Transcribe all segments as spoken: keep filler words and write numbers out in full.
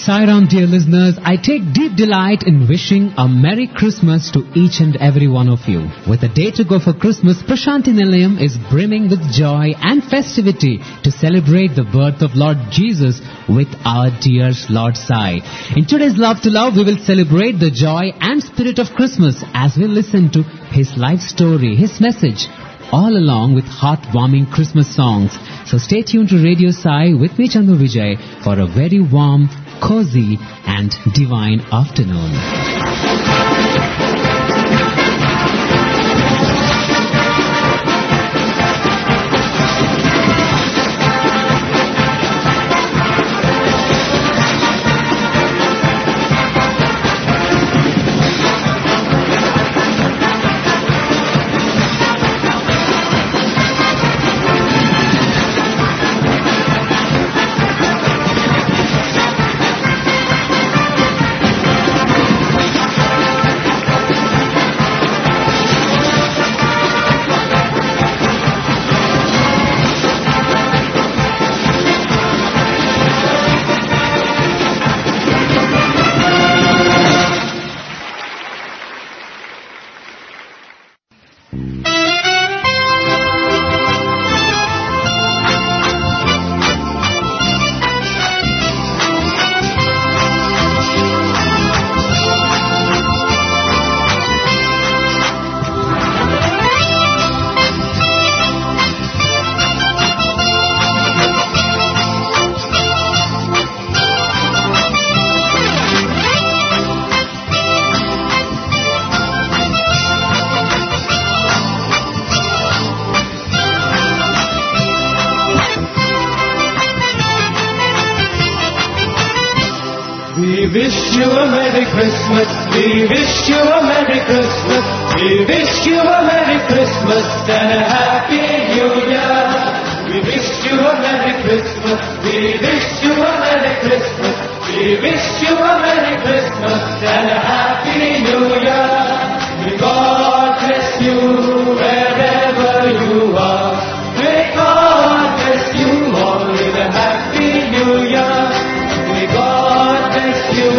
Sai Ram, dear listeners, I take deep delight in wishing a Merry Christmas to each and every one of you. With a day to go for Christmas, Prashanti Nilayam is brimming with joy and festivity to celebrate the birth of Lord Jesus with our dear Lord Sai. In today's Love to Love, we will celebrate the joy and spirit of Christmas as we listen to his life story, his message, all along with heartwarming Christmas songs. So stay tuned to Radio Sai with me, Chandu Vijay, for a very warm, cozy and divine afternoon. We wish you a Merry Christmas, we wish you a Merry Christmas, we wish you a Merry Christmas and a Happy New Year. We wish you a Merry Christmas, we wish you a Merry Christmas, we wish you a Merry Christmas and a Happy New Year. May God bless you wherever you are, may God bless you all with a Happy New Year. May God bless you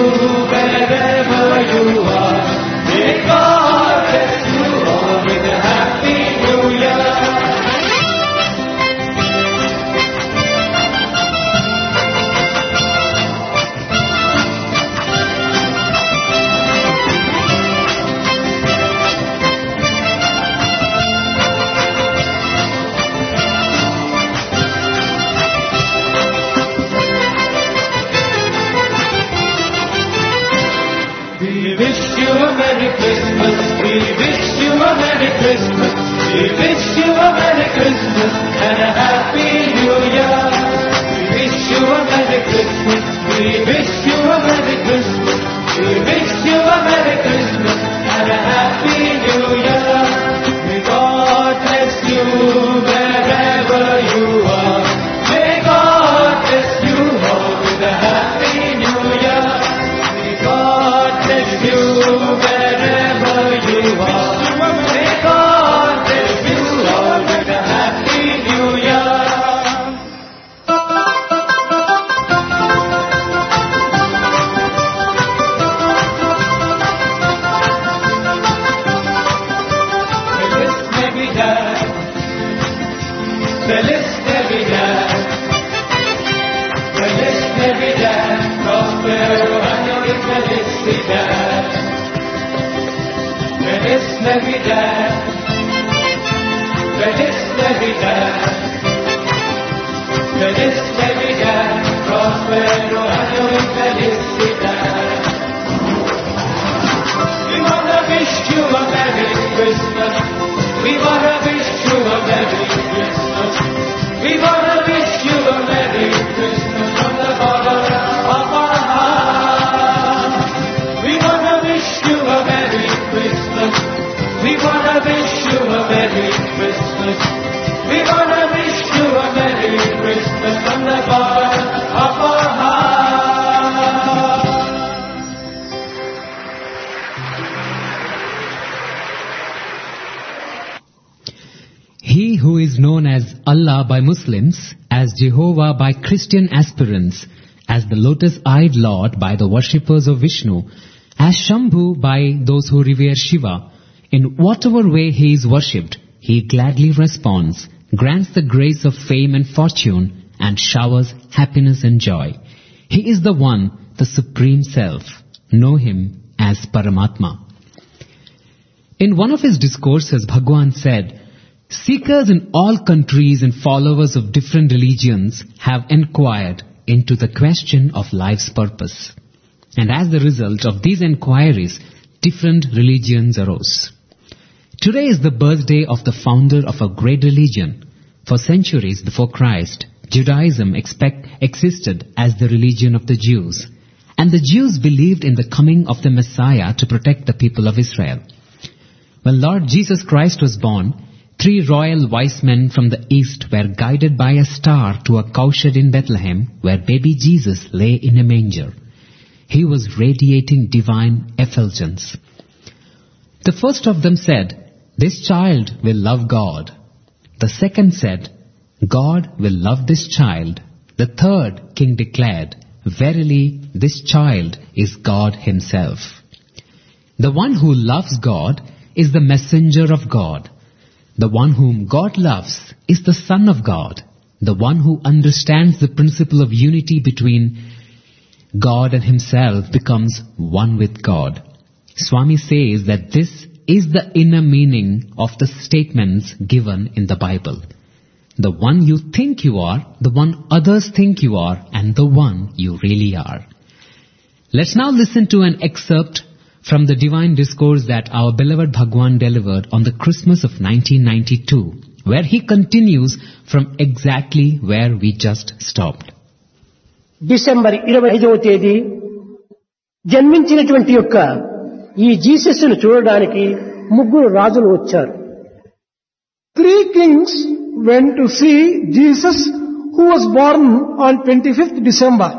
wherever you are. May God bless you all with a Happy New Year. We wish you a Merry Christmas, we wish you a Merry Christmas, we wish you a Merry Christmas and a Happy New Year. We wish you a Merry Christmas, we wish you a Merry Christmas, we wish you a Merry Christmas and a Happy New Year. May God bless you wherever you are, may God bless you all with a Happy New Year. God bless you wherever you are. May God bless you all with a Happy New Year. Feliz Navidad, Feliz Navidad, Feliz Navidad, prospero año y felicidad. Feliz Navidad, Feliz Navidad, Feliz Navidad, prospero año y felicidad. We wanna wish you a Merry Christmas, we wanna wish you a Merry Christmas, we wanna wish you a Merry Christmas from the bottom of our heart. We wanna wish you a Merry Christmas, we wanna wish you a Merry Christmas, we wanna wish you a Merry Christmas from the bottom of our heart. He who is known as Allah by Muslims, as Jehovah by Christian aspirants, as the lotus-eyed Lord by the worshippers of Vishnu, as Shambhu by those who revere Shiva. In whatever way he is worshipped, he gladly responds, grants the grace of fame and fortune, and showers happiness and joy. He is the one, the Supreme Self. Know him as Paramatma. In one of his discourses, Bhagwan said, seekers in all countries and followers of different religions have inquired into the question of life's purpose. And as the result of these inquiries, different religions arose. Today is the birthday of the founder of a great religion. For centuries before Christ, Judaism expect, existed as the religion of the Jews. And the Jews believed in the coming of the Messiah to protect the people of Israel. When Lord Jesus Christ was born, three royal wise men from the east were guided by a star to a cowshed in Bethlehem, where baby Jesus lay in a manger. He was radiating divine effulgence. The first of them said, this child will love God. The second said, God will love this child. The third king declared, verily, this child is God himself. The one who loves God is the messenger of God. The one whom God loves is the Son of God. The one who understands the principle of unity between God and himself becomes one with God. Swami says that this is the inner meaning of the statements given in the Bible. The one you think you are, the one others think you are, and the one you really are. Let's now listen to an excerpt from the divine discourse that our beloved Bhagwan delivered on the Christmas of nineteen ninety-two, where he continues from exactly where we just stopped. December ఇరవై ఐదవ తేదీ జన్మించినటువంటి యొక్క ఈ జీసస్ను చూడడానికి ముగ్గురు రాజులు వచ్చారు. Three kings went to see Jesus who was born on twenty-fifth December.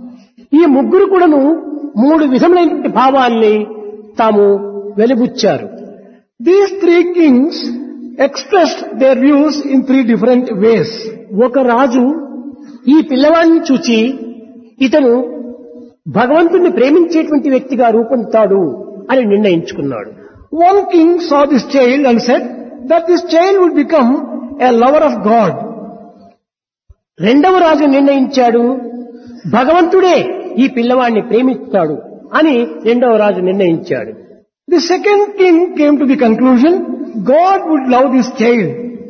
ఈ ముగ్గురు కూడాను మూడు విధములైన భావాల్ని తాము వెలిబుచ్చారు. These three kings expressed their views in three different ways. ఒక రాజు ఈ పిల్లవాడిని చూచి ఇతను భగవంతుణ్ణి ప్రేమించేటువంటి వ్యక్తిగా రూపొందుతాడు అని నిర్ణయించుకున్నాడు. One king saw this child and said that this child would become a lover of God. రెండవ రాజు నిర్ణయించాడు, భగవంతుడే ఈ పిల్లవాడిని ప్రేమిస్తాడు అని రెండవ రాజు నిర్ణయించాడు. The second king came to the conclusion God would love this child.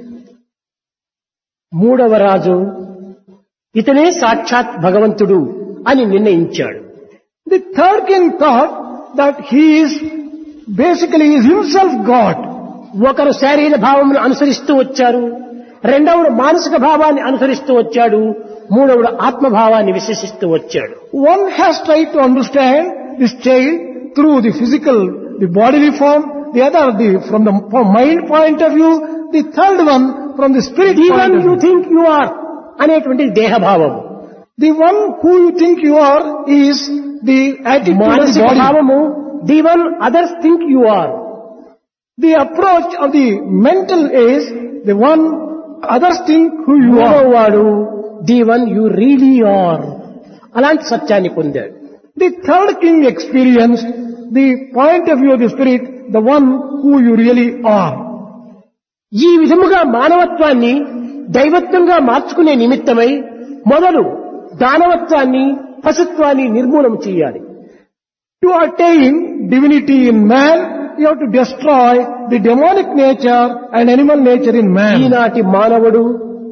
మూడవ రాజు ఇతనే సాక్షాత్ భగవంతుడు అని నిర్ణయించాడు. The third king thought that he is basically is himself God. ఒకరు శారీర భావమును అనుసరిస్తూ వచ్చారు, రెండవడు మానసిక భావాన్ని అనుసరిస్తూ వచ్చాడు, మూడవడు ఆత్మభావాన్ని విశ్వసిస్తూ వచ్చాడు. One has tried to understand this child through the physical, the bodily form, the other the from the from mind point of view, the third one from the spirit The point one of you view. think you are అనేటువంటి దేహభావం. The one who you think you are is the attitude of the మానసిక body. భావము the one others think you are. The approach of the mental is the one others think who you are. వాడు the one you really are. అలాంటి సత్యాన్ని పొందాడు. The third king experienced the point of view of the spirit, the one who you really are. ఈ విధముగా మానవత్వాన్ని దైవత్వంగా మార్చుకునే నిమిత్తమై మొదలు దానవత్వాన్ని పశుత్వాన్ని నిర్మూలన చేయాలి. To attain divinity in man, you have to destroy the demonic nature and animal nature in man. ఈనాటి మానవుడు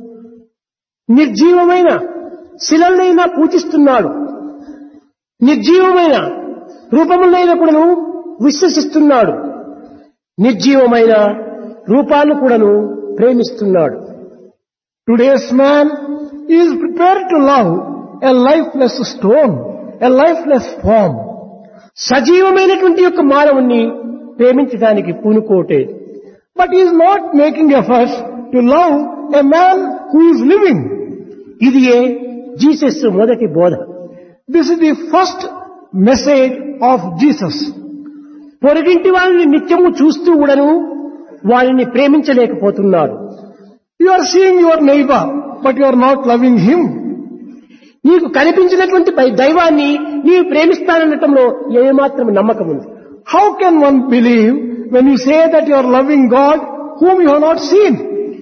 నిర్జీవమైన శిలలైనా పూజిస్తున్నాడు, నిర్జీవమైన రూపములైన కూడాను విశ్వసిస్తున్నాడు, నిర్జీవమైన రూపాలను కూడాను ప్రేమిస్తున్నాడు. Today's man is prepared to love a lifeless stone, a lifeless form. సజీవమైనటువంటి యొక్క మానవుణ్ణి ప్రేమించడానికి పూనుకోటే. But he is not making efforts to love a man who is living. ఇది జీసస్ మొదటి బోధ. This is the first message of Jesus. పొరుగింటి వాళ్ళని నిత్యము చూస్తూ కూడాను వాళ్ళని ప్రేమించలేకపోతున్నారు. You are seeing your neighbor, but you are not loving him. నీకు కనిపించినటువంటి పై దైవాన్ని నీవు ప్రేమిస్తాననటంలో ఏమాత్రం నమ్మకం ఉంది. How can one believe when you say that you are loving God whom you have not seen?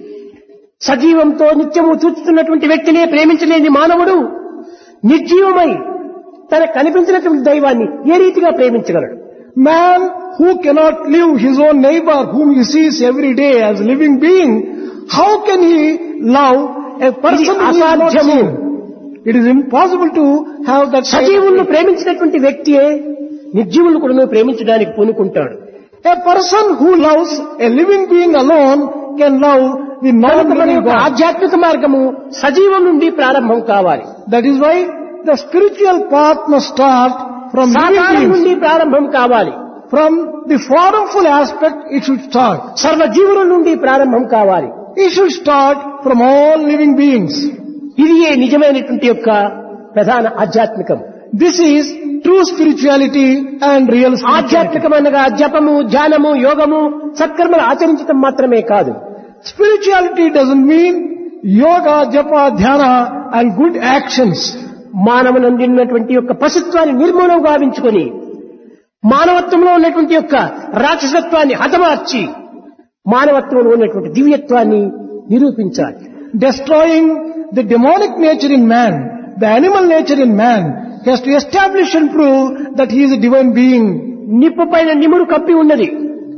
సజీవంతో నిత్యము చూస్తున్నటువంటి వ్యక్తినే ప్రేమించలేని మానవుడు నిర్జీవమై తన కనిపించినటువంటి దైవాన్ని ఏ రీతిగా ప్రేమించగలడు? Man who cannot live his own neighbor whom he sees every day as a living being, how can he love a person who is not seen? It is impossible to have that. సజీవులను ప్రేమించినటువంటి వ్యక్తియే నిర్జీవులను కూడా ప్రేమించడానికి పూనుకుంటాడు. A person who loves a living being alone can love the non-living God. ఆధ్యాత్మిక మార్గము సజీవం నుండి ప్రారంభం కావాలి. That is why the spiritual path must start from living beings. నుండి ప్రారంభం కావాలి. From the formful aspect it should start. సర్వజీవుల నుండి ప్రారంభం కావాలి. It should start from all living beings. ఇది ఏ నిజమైనటువంటి యొక్క ప్రధాన ఆధ్యాత్మికం. This is true spirituality and real spirituality. ఆధ్యాత్మికమనగా జపము, ధ్యానము, యోగము, సత్కర్మలు ఆచరించడం మాత్రమే కాదు. Spirituality doesn't mean yoga, japa, dhyana and good actions. మానవునందు ఉన్నటువంటి యొక్క పశుత్వాన్ని నిర్మూలం గావించుకొని మానవత్వంలో ఉన్నటువంటి యొక్క రాక్షసత్వాన్ని హతమార్చి మానవత్వంలో ఉన్నటువంటి దివ్యత్వాన్ని నిరూపించాలి. Destroying the demonic nature in man, the animal nature in man, he has to establish and prove that he is a divine being. నిప్పు పైన నిమురు కప్పి ఉన్నది.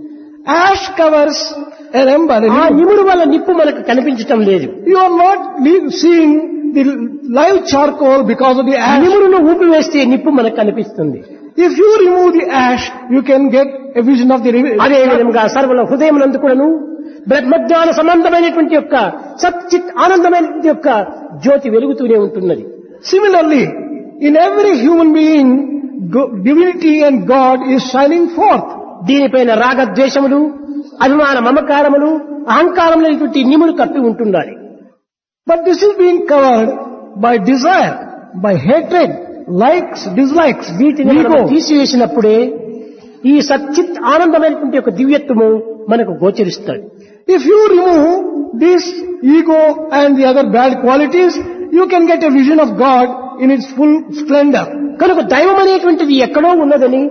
Ash covers an ember. ఆ నిమురు వల్ల నిప్పు మనకు కనిపించటం లేదు. You are not seeing the live charcoal because of the ash. నిమురును ఊపివేస్తే నిప్పు మనకు కనిపిస్తుంది. If you remove the ash, you can get a vision of the. అదే విధంగా సర్వల హృదయమునందు కూడాను బ్రహ్మజ్ఞాన సంబంధమైనటువంటి యొక్క సచ్చిత్ ఆనందమైనటువంటి యొక్క జ్యోతి వెలుగుతూనే ఉంటున్నది. Similarly, in every human being, divinity and God is shining forth. దీనిపైన రాగద్వేషములు, అభిమాన మమకారములు, అహంకారములైనటువంటి నిమురు కప్పి ఉంటుండాలి. But this is being covered by desire, by hatred, likes, dislikes. వీటిని మనం తీసివేసినప్పుడే ఈ సచ్చిత్ ఆనందమైనటువంటి యొక్క దివ్యత్వము మనకు గోచరిస్తాడు. If you remove this ego and the other bad qualities, you can get a vision of God in its full splendor. కనుక దైవం అనేటువంటిది ఎక్కడో ఉన్నదని,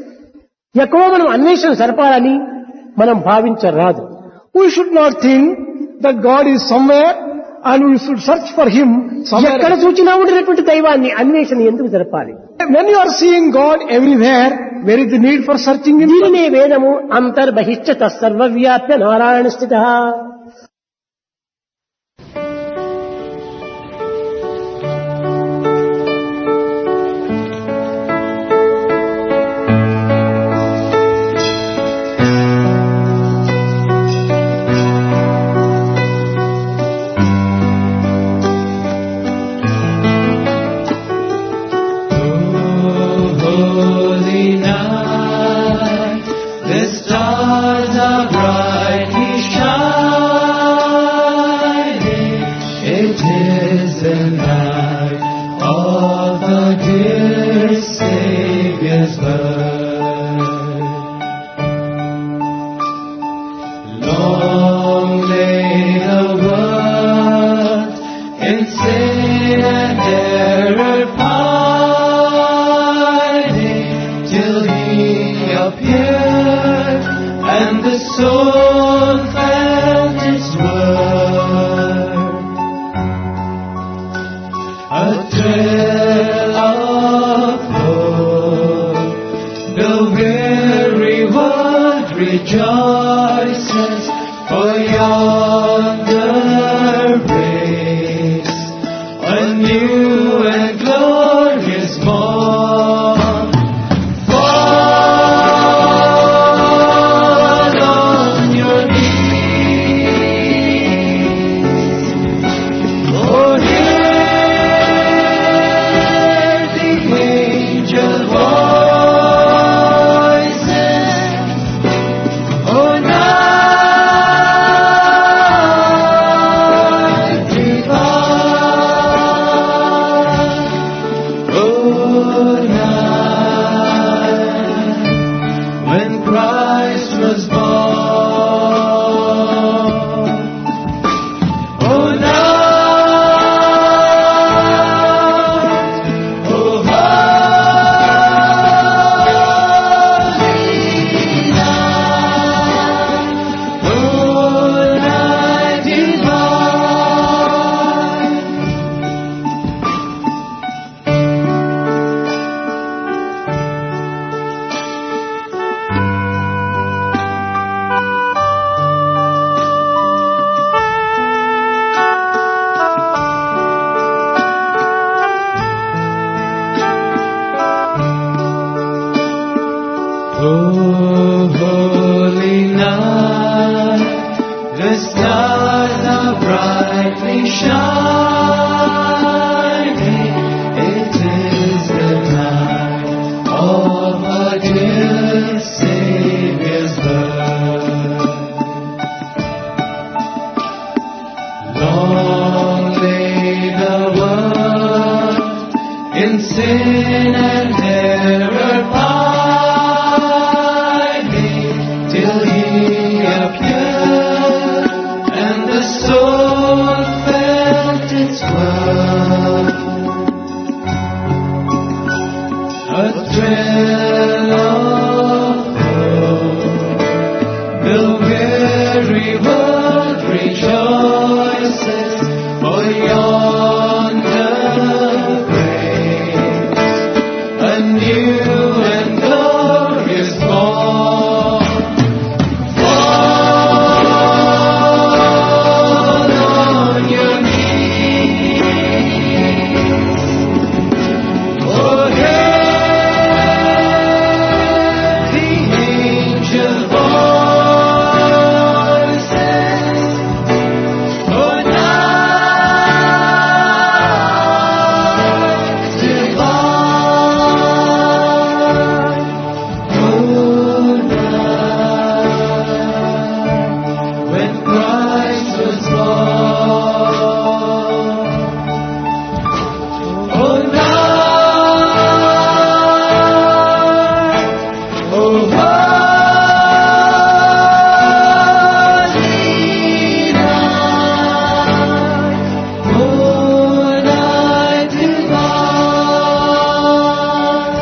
ఎక్కడో మనం అన్వేషణ సరపాలని మనం భావించరాదు. We should not think that God is somewhere and we should search for Him somewhere. ఎక్కడ చూచినా ఉండినటువంటి దైవాన్ని అన్వేషణ ఎందుకు జరపాలి? When you are seeing God everywhere, where is the need for searching Him? దీనినే వేదము అంతర్బహిష్ట సర్వవ్యాప్య Narayana స్థితః. in sin and error pining, till He appeared, and the soul felt its worth. A thrill of hope, the weary world rejoices, for yonder grace, a new and glorious morn. Fall on your knees, oh, hear the angel voices, oh, night divine, oh, night when Christ was born, oh, night, oh, holy night, oh, night divine.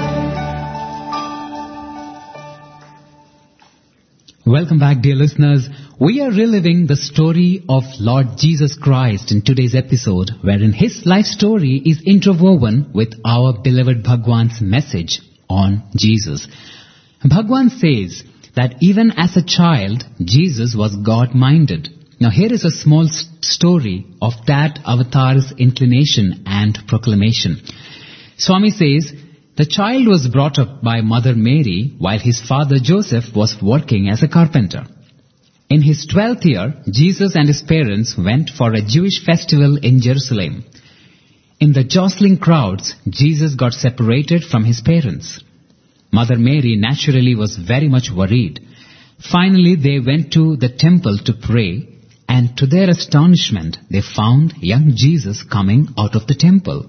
Welcome back, dear listeners. We are reliving the story of Lord Jesus Christ in today's episode, wherein His life story is interwoven with our beloved Bhagwan's message on Jesus. Bhagwan says that even as a child, Jesus was God-minded. Now here is a small s- story of that avatar's inclination and proclamation. Swami says, the child was brought up by Mother Mary while his father Joseph was working as a carpenter. In his twelfth year, Jesus and his parents went for a Jewish festival in Jerusalem. In the jostling crowds, Jesus got separated from his parents. Mother Mary naturally was very much worried. Finally, they went to the temple to pray, and to their astonishment, they found young Jesus coming out of the temple.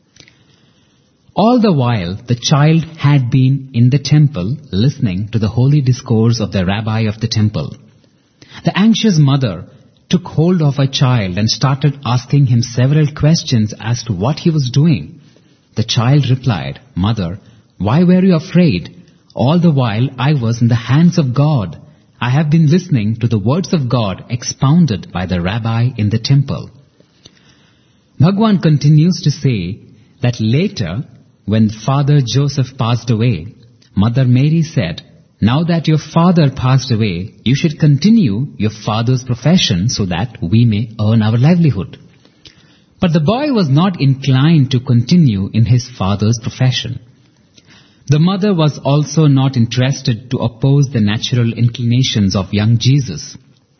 All the while, the child had been in the temple listening to the holy discourse of the rabbi of the temple. The anxious mother took hold of her child and started asking him several questions as to what he was doing. The child replied, "Mother, why were you afraid? All the while I was in the hands of God. I have been listening to the words of God expounded by the rabbi in the temple." Bhagwan continues to say that later, when Father Joseph passed away, Mother Mary said, "Now that your father passed away, you should continue your father's profession so that we may earn our livelihood." But the boy was not inclined to continue in his father's profession. The mother was also not interested to oppose the natural inclinations of young Jesus.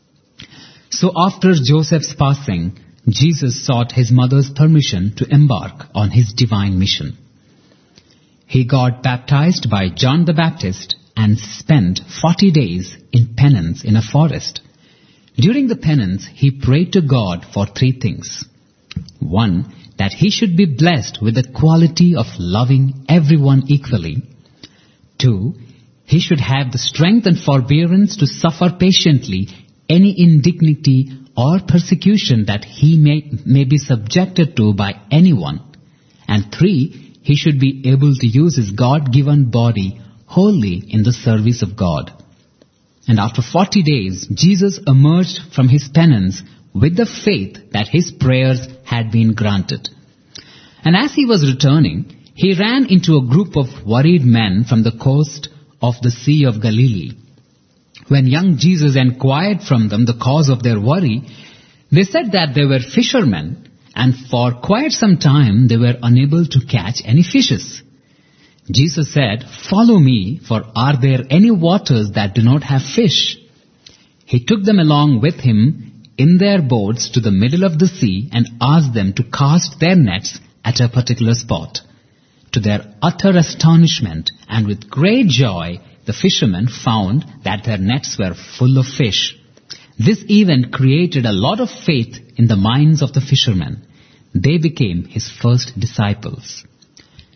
So after Joseph's passing, Jesus sought his mother's permission to embark on his divine mission. He got baptized by John the Baptist and spent forty days in penance in a forest. During the penance, he prayed to God for three things. One, that he should be blessed with the quality of loving everyone equally. Two, he should have the strength and forbearance to suffer patiently any indignity or persecution that he may, may be subjected to by anyone. And three, he should be able to use his God-given body wholly in the service of God. And after forty days, Jesus emerged from his penance with the faith that his prayers had been granted. And as he was returning, he ran into a group of worried men from the coast of the Sea of Galilee. When young Jesus inquired from them the cause of their worry, they said that they were fishermen, and for quite some time they were unable to catch any fishes. Jesus said, "Follow me, for are there any waters that do not have fish?" He took them along with him in their boats to the middle of the sea and asked them to cast their nets at a particular spot. To their utter astonishment and with great joy, the fishermen found that their nets were full of fish. This event created a lot of faith in the minds of the fishermen. They became his first disciples.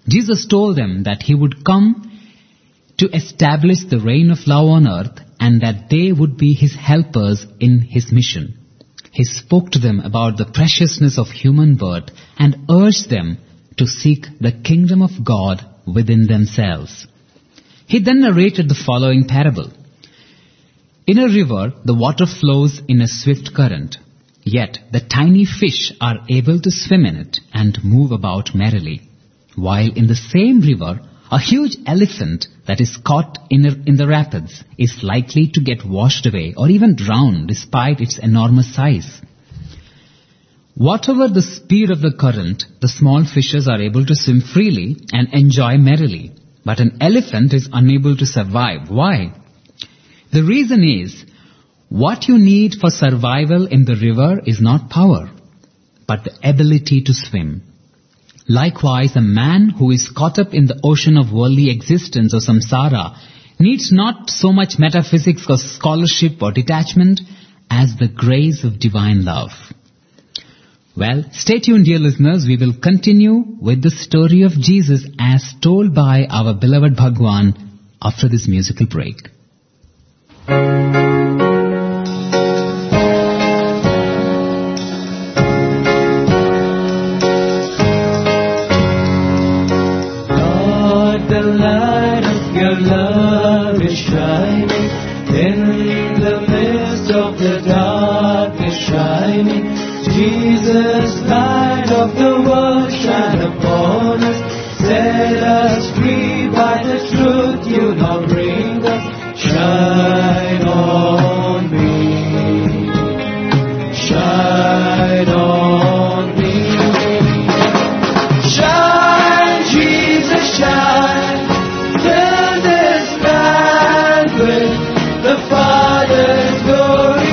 Jesus told them that He would come to establish the reign of love on earth and that they would be His helpers in His mission. He spoke to them about the preciousness of human birth and urged them to seek the kingdom of God within themselves. He then narrated the following parable. In a river, the water flows in a swift current, yet the tiny fish are able to swim in it and move about merrily, while in the same river, a huge elephant that is caught in, a, in the rapids is likely to get washed away or even drowned despite its enormous size. Whatever the speed of the current, the small fishes are able to swim freely and enjoy merrily. But an elephant is unable to survive. Why? The reason is, what you need for survival in the river is not power, but the ability to swim. Likewise, a man who is caught up in the ocean of worldly existence or samsara needs not so much metaphysics or scholarship or detachment as the grace of divine love. Well, stay tuned, dear listeners. We will continue with the story of Jesus as told by our beloved Bhagwan after this musical break. Lord, the light of your love is shining in the midst of the darkness shining. Jesus, light of the world, shine upon us. Set us free by the truth you now bring us. Shine on me. Shine on me. Shine, Jesus, shine. Fill this land with the Father's glory.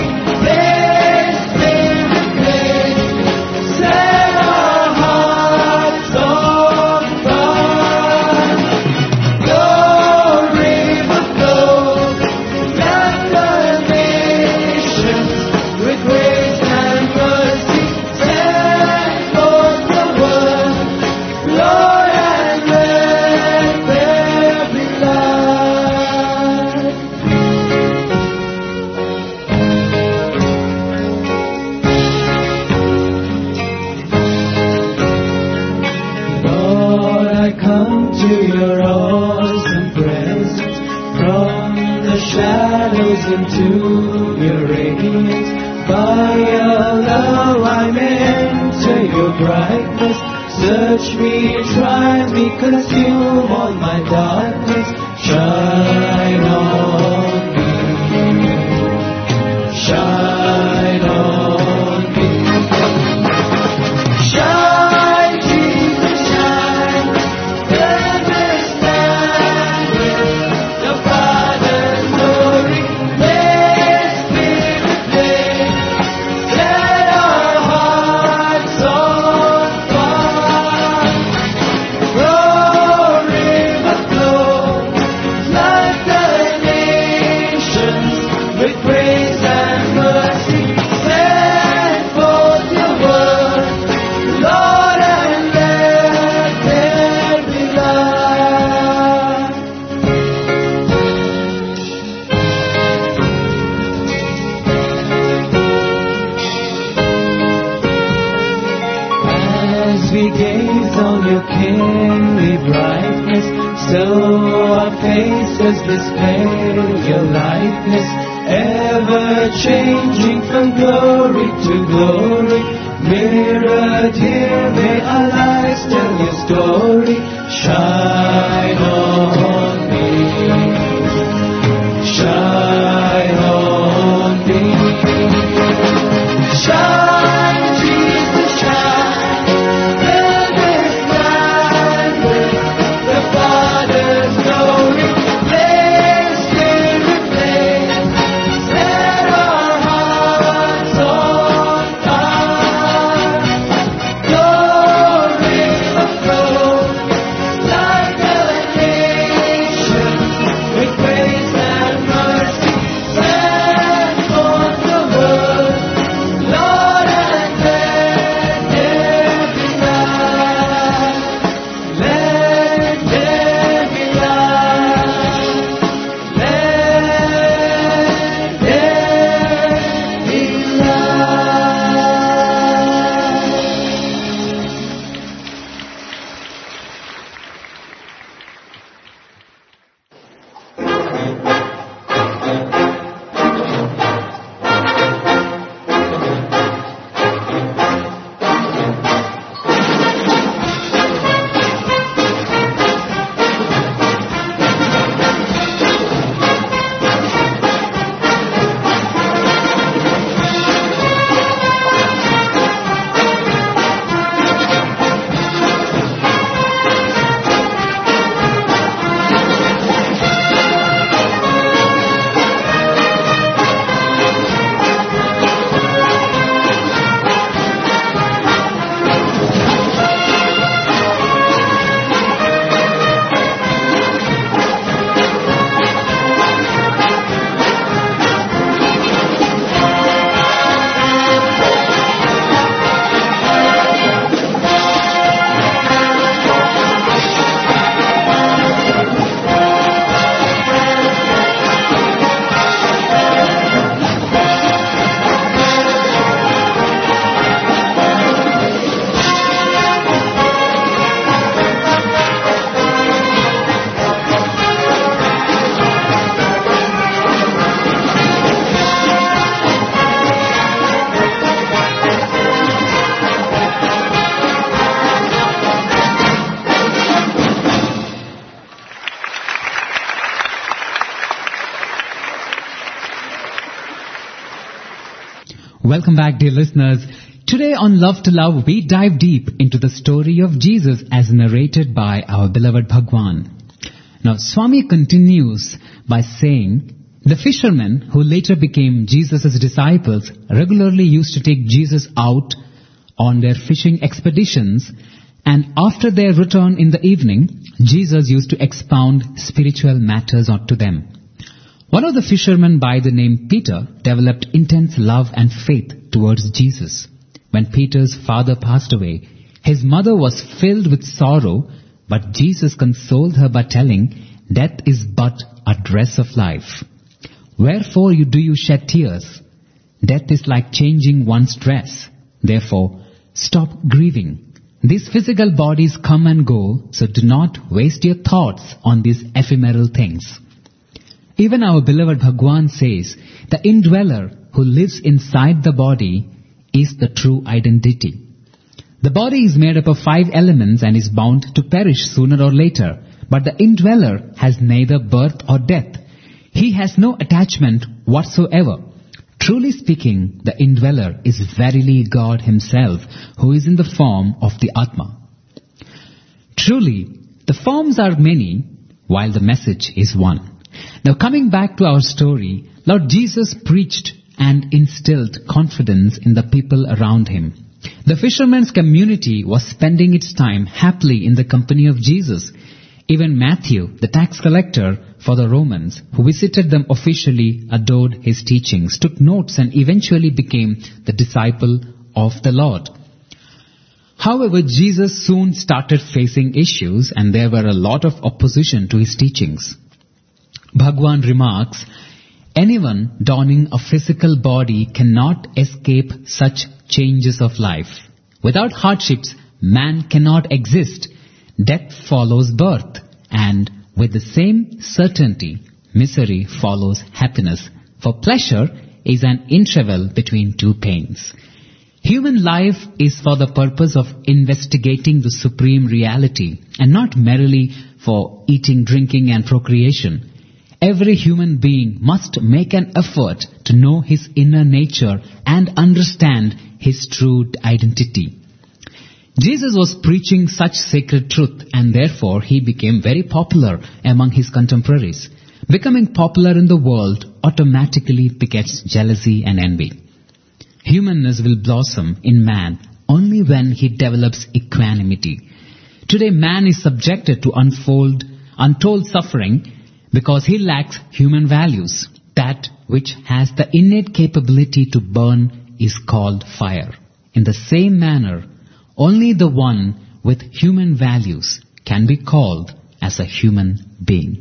Into your radiance, by your love I may enter your brightness. Search me, try me, consume all my darkness. Shine on me, shine on me. Shine, Jesus, shine. Fill this land with the Father's glory. Display your likeness, ever changing from glory to glory. Mirrored here, may our lives tell your story. Shine on me, shine on me. Shine, Jesus, shine. Fill this land with the Father's glory. Light Welcome back, dear listeners. Today on Love to Love, we dive deep into the story of Jesus as narrated by our beloved Bhagwan. Now, Swami continues by saying, the fishermen who later became Jesus' disciples regularly used to take Jesus out on their fishing expeditions, and after their return in the evening, Jesus used to expound spiritual matters to them. One of the fishermen by the name Peter developed intense love and faith towards Jesus. When Peter's father passed away, his mother was filled with sorrow, but Jesus consoled her by telling, death is but a dress of life. Wherefore you do you shed tears? Death is like changing one's dress. Therefore, stop grieving. These physical bodies come and go, so do not waste your thoughts on these ephemeral things. Even our beloved Bhagwan says, the indweller who lives inside the body is the true identity. The body is made up of five elements and is bound to perish sooner or later, but the indweller has neither birth or death. He has no attachment whatsoever. Truly speaking, the indweller is verily God himself, who is in the form of the Atma. Truly, the forms are many, while the message is one. Now coming back to our story, Lord Jesus preached and instilled confidence in the people around him. The fishermen's community was spending its time happily in the company of Jesus. Even Matthew, the tax collector for the Romans, who visited them officially, adored his teachings, took notes, and eventually became the disciple of the Lord. However, Jesus soon started facing issues, and there were a lot of opposition to his teachings. Bhagwan remarks, anyone donning a physical body cannot escape such changes of life. Without hardships, man cannot exist. Death follows birth, and with the same certainty, misery follows happiness. For pleasure is an interval between two pains. Human life is for the purpose of investigating the supreme reality, and not merely for eating, drinking, and procreation. Every human being must make an effort to know his inner nature and understand his true identity. Jesus was preaching such sacred truth, and therefore he became very popular among his contemporaries. Becoming popular in the world automatically begets jealousy and envy. Humanness will blossom in man only when he develops equanimity. Today man is subjected to unfold, untold suffering because he lacks human values. That which has the innate capability to burn is called fire. In the same manner, only the one with human values can be called as a human being.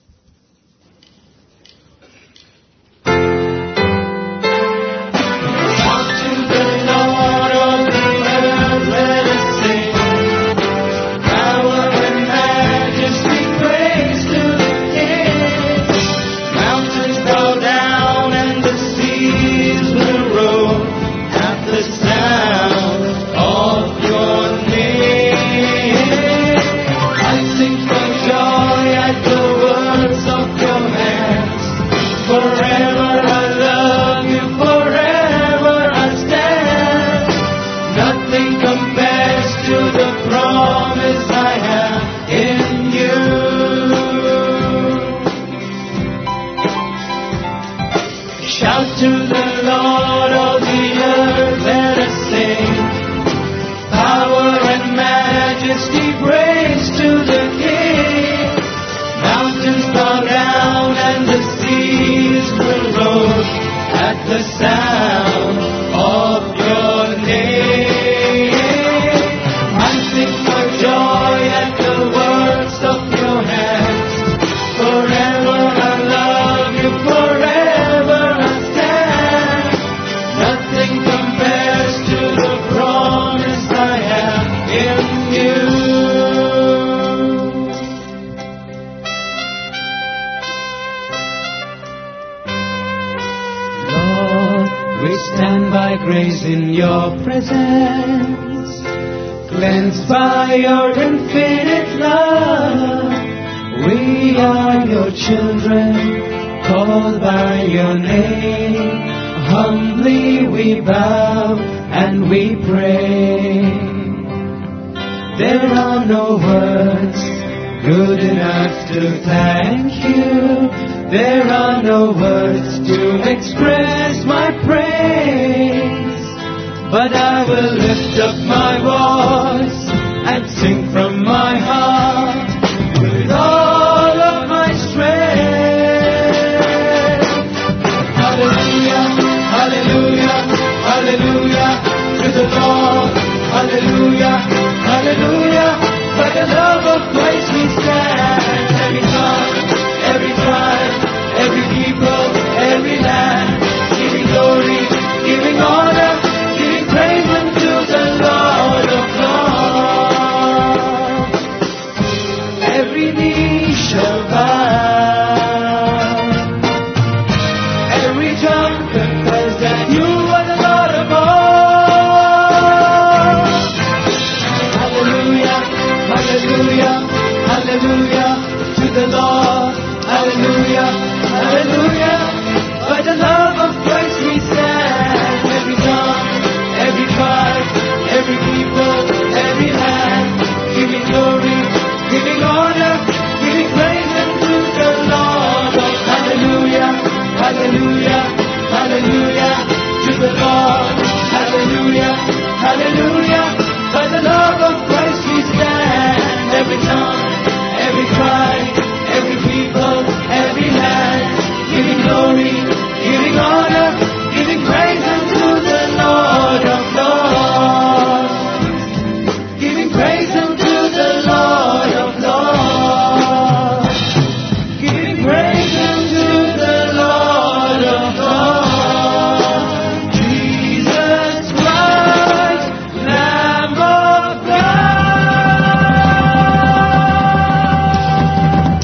In your presence, cleansed by your infinite love, we are your children, called by your name. Humbly we we bow and we pray. There are no words good enough to thank you. There are no words to express my praise. But I will lift up my voice and sing from my heart with all of my strength. Hallelujah, hallelujah, hallelujah to the Lord. Hallelujah, hallelujah. By the love of Christ we stand. Every tongue, every tribe, every people, every land, giving glory, giving honor, giving praise unto the Lord of Lords. Every knee shall bow, every tongue confess that you are the Lord of all. Hallelujah, hallelujah, hallelujah to the Lord. Hallelujah, hallelujah. By the love of Christ we stand. Every tongue, every tribe, every people, every land, giving glory, giving honor, giving praise unto the Lord. Hallelujah, hallelujah, hallelujah to the Lord. Hallelujah, hallelujah. By the love of Christ we stand. Every tongue, every tribe, every people, every land, giving glory, giving honor, giving praise unto the Lord of Lords. Giving praise unto the Lord of Lords. Giving praise unto the Lord of Lords. Jesus Christ, Lamb of God.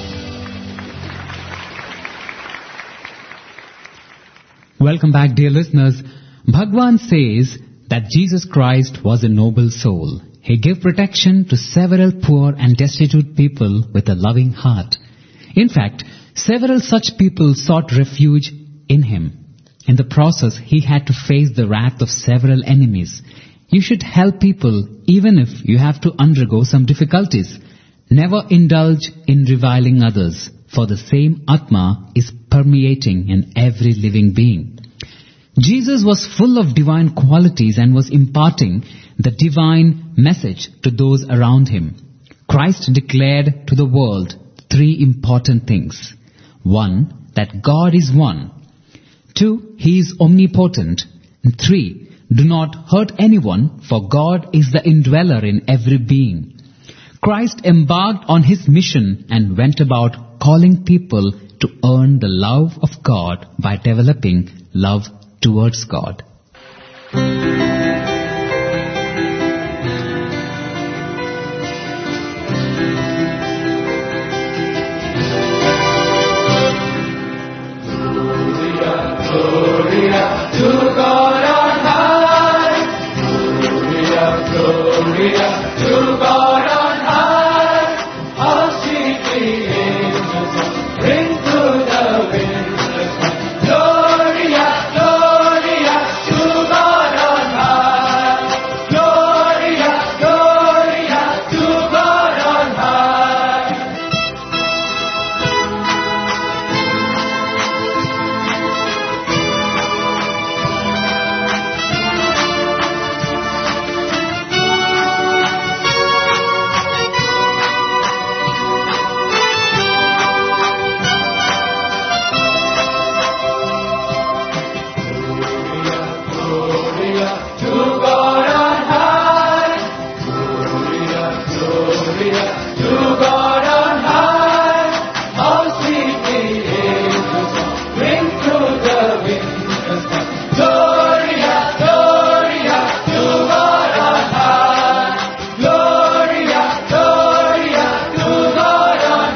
Welcome back, dear listeners. Bhagwan says that Jesus Christ was a noble soul. He gave protection to several poor and destitute people with a loving heart. In fact, several such people sought refuge in him. In the process, he had to face the wrath of several enemies. You should help people even if you have to undergo some difficulties. Never indulge in reviling others, for the same Atma is permeating in every living being. Jesus was full of divine qualities and was imparting the divine message to those around him. Christ declared to the world three important things. One, that God is one. Two, he is omnipotent. And three, do not hurt anyone, for God is the indweller in every being. Christ embarked on his mission and went about calling people to earn the love of God by developing love towards God. Gloria to God on high. Gloria, Gloria to God on high. All sweet the angels ring through the windless night. Gloria, Gloria to God on high. Gloria, Gloria to God on high. Gloria to God on high. Gloria, Gloria to God on high. How sweet the angels ring through the windless night. Gloria, Gloria to God on high. Gloria, Gloria to God on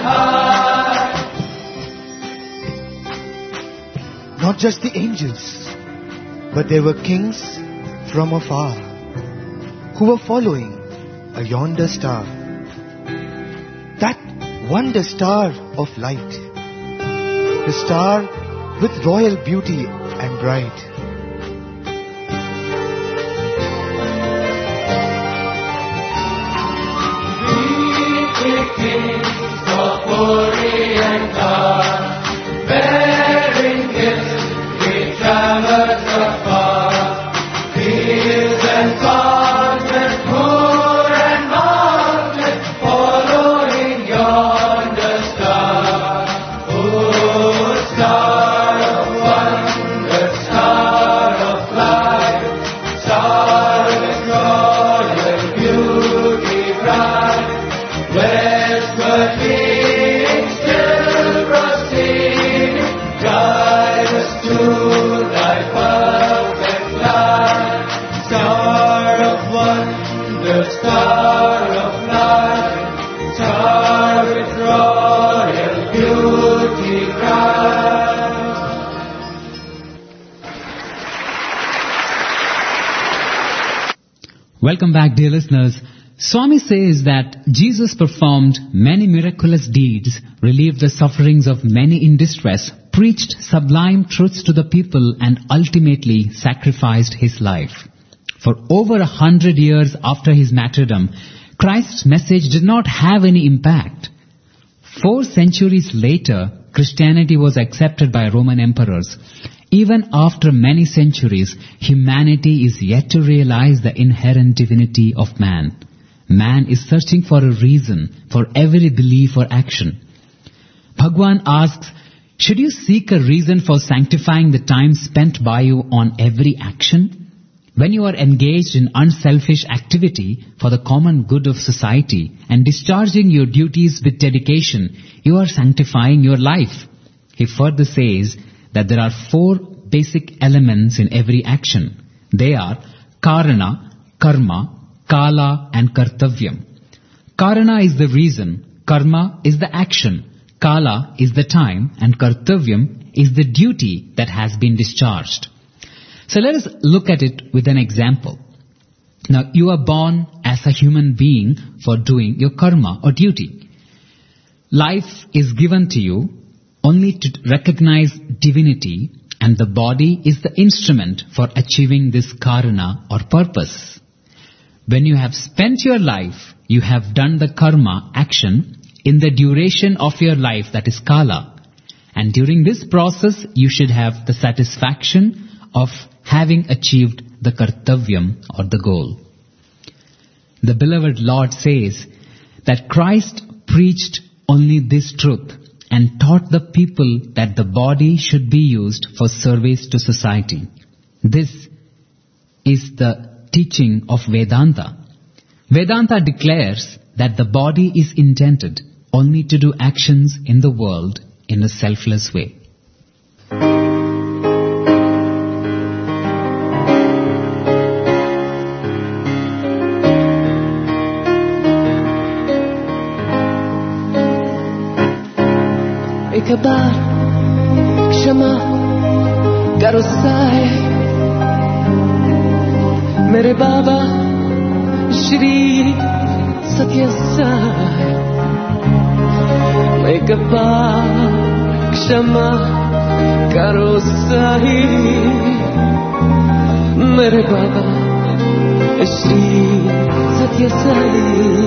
high. Not just the angels, but there were kings from afar who were following a yonder star. That wonder star of light, the star with royal beauty and bright. kings of Orient are, bearing gifts, he travels afar. Fields and fountains, poor and mountain, following yonder star. Oh, star of wonder, star of light, star with royal beauty bright, westward leading, still proceeding, guide us to thy perfect light. Star of wonder, star of light, star with royal beauty bright. Welcome back, dear listeners. Swami says that Jesus performed many miraculous deeds, relieved the sufferings of many in distress, preached sublime truths to the people, and ultimately sacrificed his life. For over a hundred years after his martyrdom, Christ's message did not have any impact. Four centuries later, Christianity was accepted by Roman emperors. Even after many centuries, humanity is yet to realize the inherent divinity of man. Man is searching for a reason for every belief or action. Bhagwan asks, should you seek a reason for sanctifying the time spent by you on every action? When you are engaged in unselfish activity for the common good of society and discharging your duties with dedication, you are sanctifying your life. He further says that there are four basic elements in every action. They are Karana, Karma, Kala and Kartavyam. Karana is the reason, Karma is the action, Kala is the time, and Kartavyam is the duty that has been discharged. So let us look at it with an example. Now, you are born as a human being for doing your karma or duty. Life is given to you only to recognize divinity, and the body is the instrument for achieving this karana or purpose. When you have spent your life, you have done the karma action in the duration of your life, that is kala. And during this process, you should have the satisfaction of having achieved the kartavyam or the goal. The beloved Lord says that Christ preached only this truth and taught the people that the body should be used for service to society. This is the teaching of Vedanta. Vedanta declares that the body is intended only to do actions in the world in a selfless way. एक बार क्षमा करो साए मेरे बाबा श्री सत्य साई एक बार क्षमा करो साई मेरे बाबा श्री सत्य साई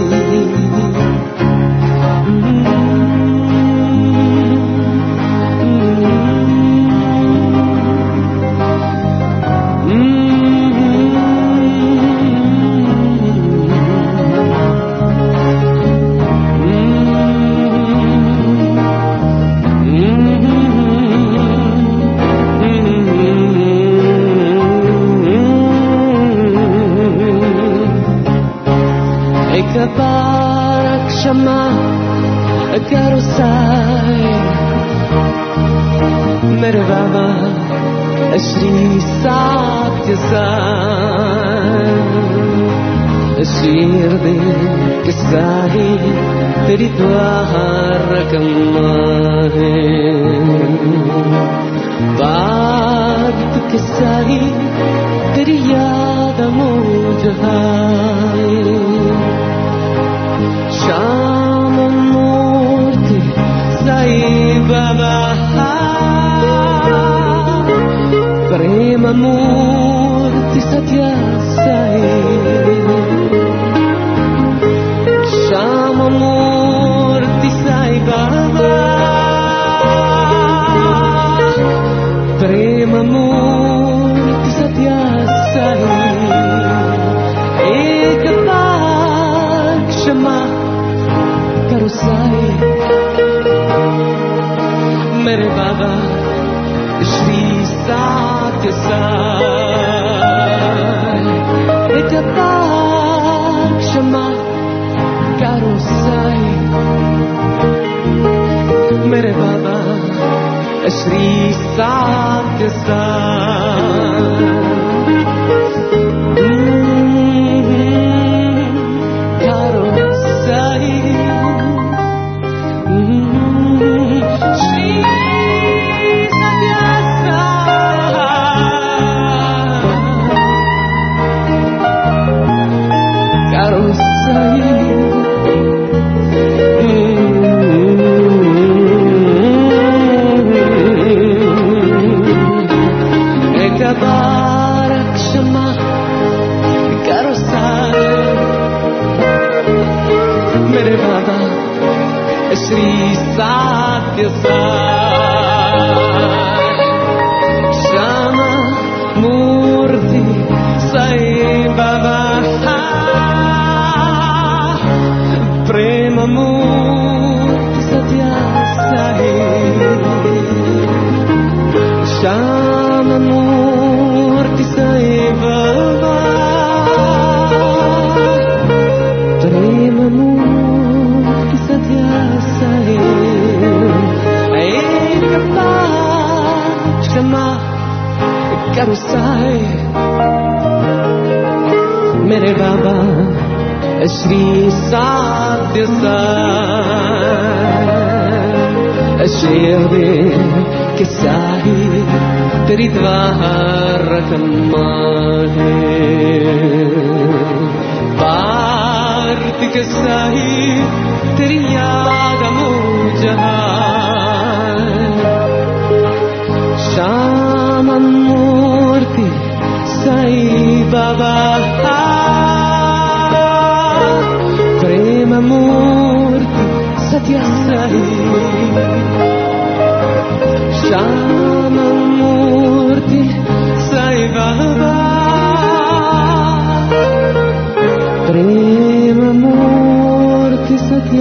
तेरी द्वार कम्मा है बात के साही तेरी याद मुझे श्याम मूर्ति साई बाबा प्रेम मूर्ति सत्य साई श्याम मूर्ति करो साई मेरे बाबा श्री सात्य साई एक बार क्षमा करो साई मेरे बाबा श्री सात्य साई श्री सात्य साई श्यामा मूर्ति साई बाबा प्रेम मूर्ति सत्य साई श्यामा मूर्ति साई बाबा प्रेम मूर्ति सत्य एक बार क्षमा करो साई मेरे बाबा श्री सात्य साई शेरे के साही तेरी द्वारक माहे पार्थ के साही तेरी याद मुझहार श्याम मूर्ति साई बाबा प्रेम मूर्ति सत्य साई श्याम मूर्ति साई बाबा प्रेम मूर्ति सत्य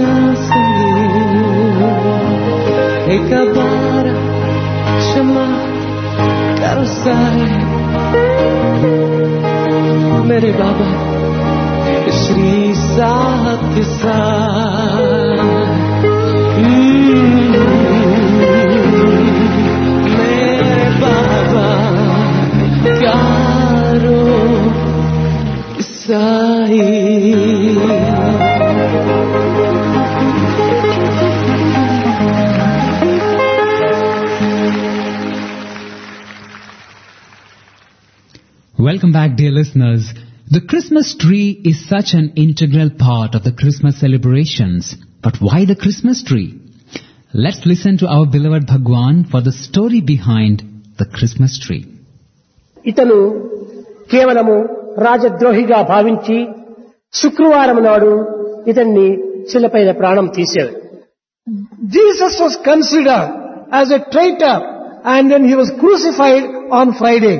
एक बार क्षमा करो साई मेरे बाबा श्री सात्य साई मेरे बाबा करो Sai Welcome back, dear listeners. The Christmas tree is such an integral part of the Christmas celebrations. But why the Christmas tree? Let's listen to our beloved Bhagwan for the story behind the Christmas tree. ఇతను కేవలము రాజద్రోహిగా భావించి శుక్రవారం నాడు ఇతన్ని శిలపైన ప్రాణం తీశారు. Jesus was considered as a traitor and then he was crucified on Friday.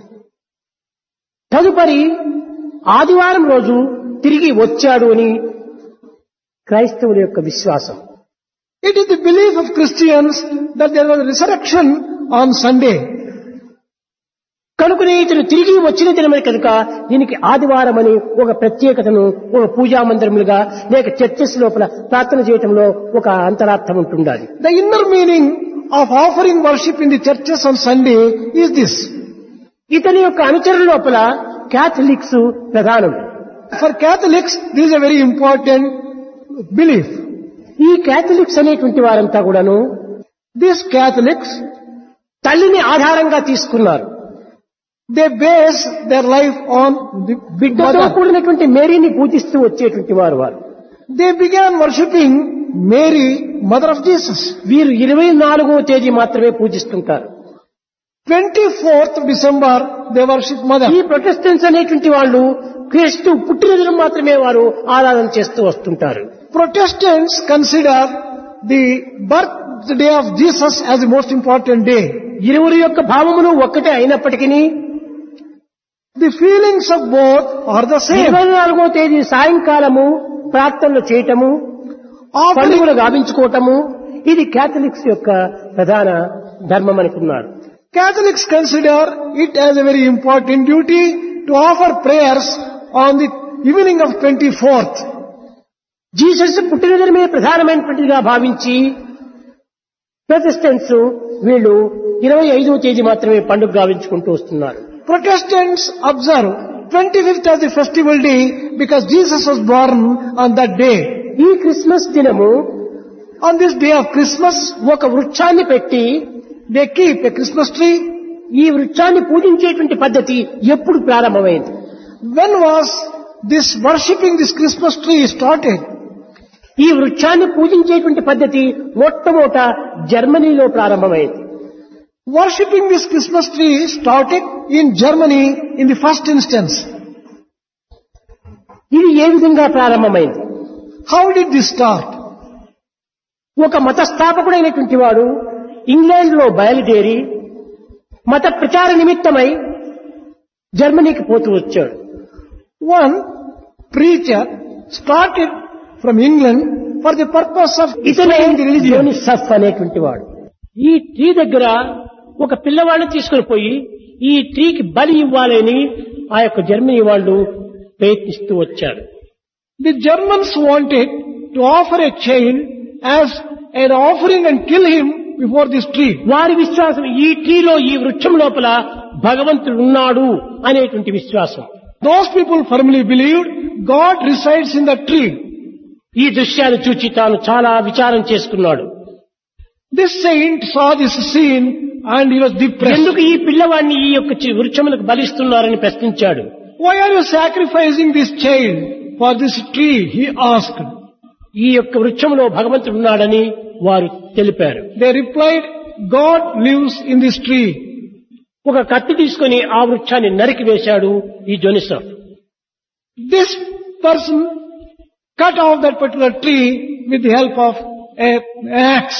తదుపరి ఆదివారం రోజు తిరిగి వచ్చాడు అని క్రైస్తవుల యొక్క విశ్వాసం. It is the belief of Christians that there was a resurrection on Sunday. కనుకనే ఇతను తిరిగి వచ్చిన దినమే కనుక దీనికి ఆదివారం అని ఒక ప్రత్యేకతను ఒక పూజా మందిరములుగా లేక చర్చెస్ లోపల ప్రార్థన చేయటంలో ఒక అంతరార్థం ఉంటుండాలి. The inner meaning of offering worship in the churches on Sunday is this. ఇతని యొక్క అనుచరుల లోపల క్యాథలిక్స్ ప్రధానం. For Catholics, this is a very important belief. ఈ క్యాథలిక్స్ అనేటువంటి వారంతా కూడాను These Catholics, తల్లిని ఆధారంగా తీసుకున్నారు. they base their life on the బిడ్డతో కూడినటువంటి మేరీని పూజిస్తూ వచ్చేటువంటి వారు వారు. They began worshipping Mary, mother of Jesus. వీరు ఇరవై నాలుగవ తేదీ మాత్రమే పూజిస్తుంటారు. twenty-fourth of December, they worship mother. ఈ ప్రొటెస్టెంట్స్ అనేటువంటి వాళ్ళు క్రీస్తు పుట్టినదిన మాత్రమే వారు ఆరాధన చేస్తూ వస్తుంటారు. Protestants consider the birthday of Jesus as the most important day. ఇరువురి యొక్క భావములు ఒక్కటే అయినప్పటికీ The feelings of both are the same. ఇరవై నాలుగవ తేదీ సాయంకాలము ప్రార్థనలు చేయటము, Offering, పండుగలు గావించుకోవటము ఇది క్యాథలిక్స్ యొక్క ప్రధాన ధర్మం అనుకున్నారు. Catholics consider it as a very important duty to offer prayers on the evening of twenty-fourth. Jesus పుట్టినదినమే ప్రధానమైనటువంటిదిగా భావించి ప్రొటెస్టెంట్స్ వీళ్ళు ఇరవై ఐదవ తేదీ మాత్రమే పండుగ గావించుకుంటూ వస్తున్నారు. Protestants observe twenty-fifth as the festival day because Jesus was born on that day. ఈ క్రిస్మస్ దినము On this day of Christmas, ఒక వృక్షాన్ని పెట్టి they keep a Christmas tree. ఈ వృక్షాన్ని పూజించేటువంటి పద్ధతి ఎప్పుడు ప్రారంభమైంది? When was this worshipping this Christmas tree started? ఈ వృక్షాన్ని పూజించేటువంటి పద్ధతి మొట్టమొదట జర్మనీలో ప్రారంభమైంది. Worshipping this Christmas tree started in Germany in the first instance. ఇది ఏ విధంగా ప్రారంభమైంది? How did this start? ఒక మత స్థాపకుడైనటువంటి వాడు ఇంగ్లాండ్ లో బయలుదేరి మత ప్రచార నిమిత్తమై జర్మనీకి పోతూ వచ్చాడు. One preacher started from England for the purpose of ఇతనే spreading the religion. యోనిసఫ్ అనేటువంటి వాడు ఈ ట్రీ దగ్గర ఒక పిల్లవాడిని తీసుకుని పోయి ఈ ట్రీకి బలి ఇవ్వాలని ఆ యొక్క జర్మనీ వాళ్ళు ప్రయత్నిస్తూ వచ్చారు. The Germans wanted to offer a child as an offering and kill him before this tree. వారి విశ్వాసం ఈ ట్రీలో ఈ వృక్షం లోపల భగవంతుడు ఉన్నాడు అనేటువంటి విశ్వాసం. Those people firmly believed God resides in the tree. ఈ దృశ్యాన్ని చూచి తాను చాలా విచారం చేసుకున్నాడు. This saint saw this scene and he was depressed. ఎందుకు ఈ పిల్లవాడిని ఈ యొక్క చి- వృక్షములకు బలిస్తున్నారని ప్రశ్నించాడు. Why are you sacrificing this child for this tree? He asked. ఈ యొక్క వృక్షంలో భగవంతుడు ఉన్నాడని వారు తెలిపారు. They replied, God lives in this tree. ఒక కత్తి తీసుకొని ఆ వృక్షాన్ని నరికి వేశాడు ఈ జోనిసఫ్. This person cut off that particular tree with the help of a, an axe.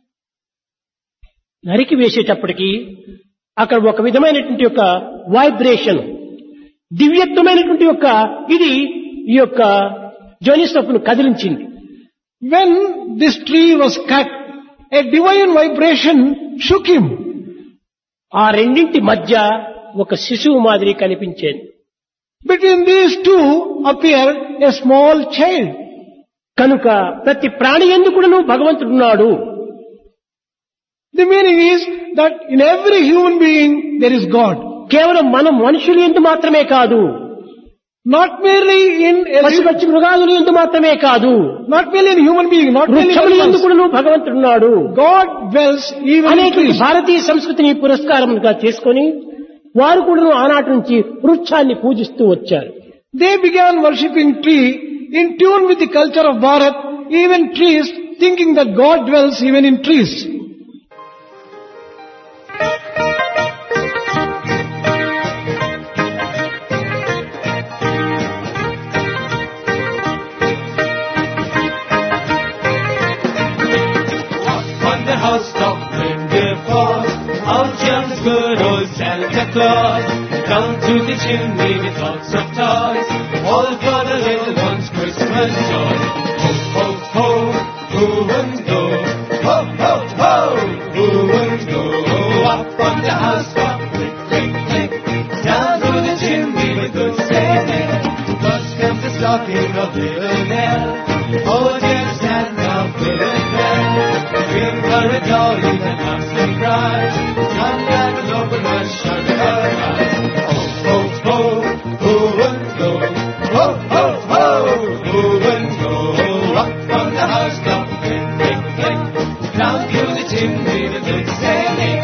నరికి వేసేటప్పటికి అక్కడ ఒక విధమైనటువంటి యొక్క వైబ్రేషన్ దివ్యత్వమైనటువంటి యొక్క ఇది ఈ యొక్క జోనిసఫ్ ను కదిలించింది. When this tree was cut, a divine vibration shook him. ఆ రెండింటి మధ్య ఒక శిశువు మాదిరి కనిపించేది. Between these two appeared a small child. కనుక ప్రతి ప్రాణి ఎందుకును భగవంతుడున్నాడు. The meaning is that in every human being there is God. కేవలం మనం మనుషులు ఎందు మాత్రమే కాదు, Not merely in a, పశుపక్షి మృగాదులు ఎందు మాత్రమే కాదు, not merely in human being, not merely in వృక్షములు animals. ఎందుకును భగవంతుడున్నాడు. God dwells even in అనేటువంటి trees. భారతీయ సంస్కృతిని పురస్కారంగా చేసుకొని వారు కూడా ఆనాటి నుంచి వృక్షాన్ని పూజిస్తూ వచ్చారు. They began worshipping tree in tune with the culture of Bharat, even trees, thinking that God dwells even in trees. On the housetop reindeer falls, out jumps good old Santa Claus. Down through the chimney with lots of toys, all for the little one's Christmas joy. Ho, ho, ho, who wouldn't go? Ho, ho, ho, who wouldn't go? Up on the housetop, click, click, click, down through the chimney with good sailing. First comes the stocking of little Nell. Oh, dear Santa, fill it well. Give her a dolly that laughs and cries. None that will open her, shut her eyes. Ho, ho, ho, who wouldn't go? Ho, ho, ho, who wouldn't go? Up on the housetop, click, click, click, down through the chimney with good sailing.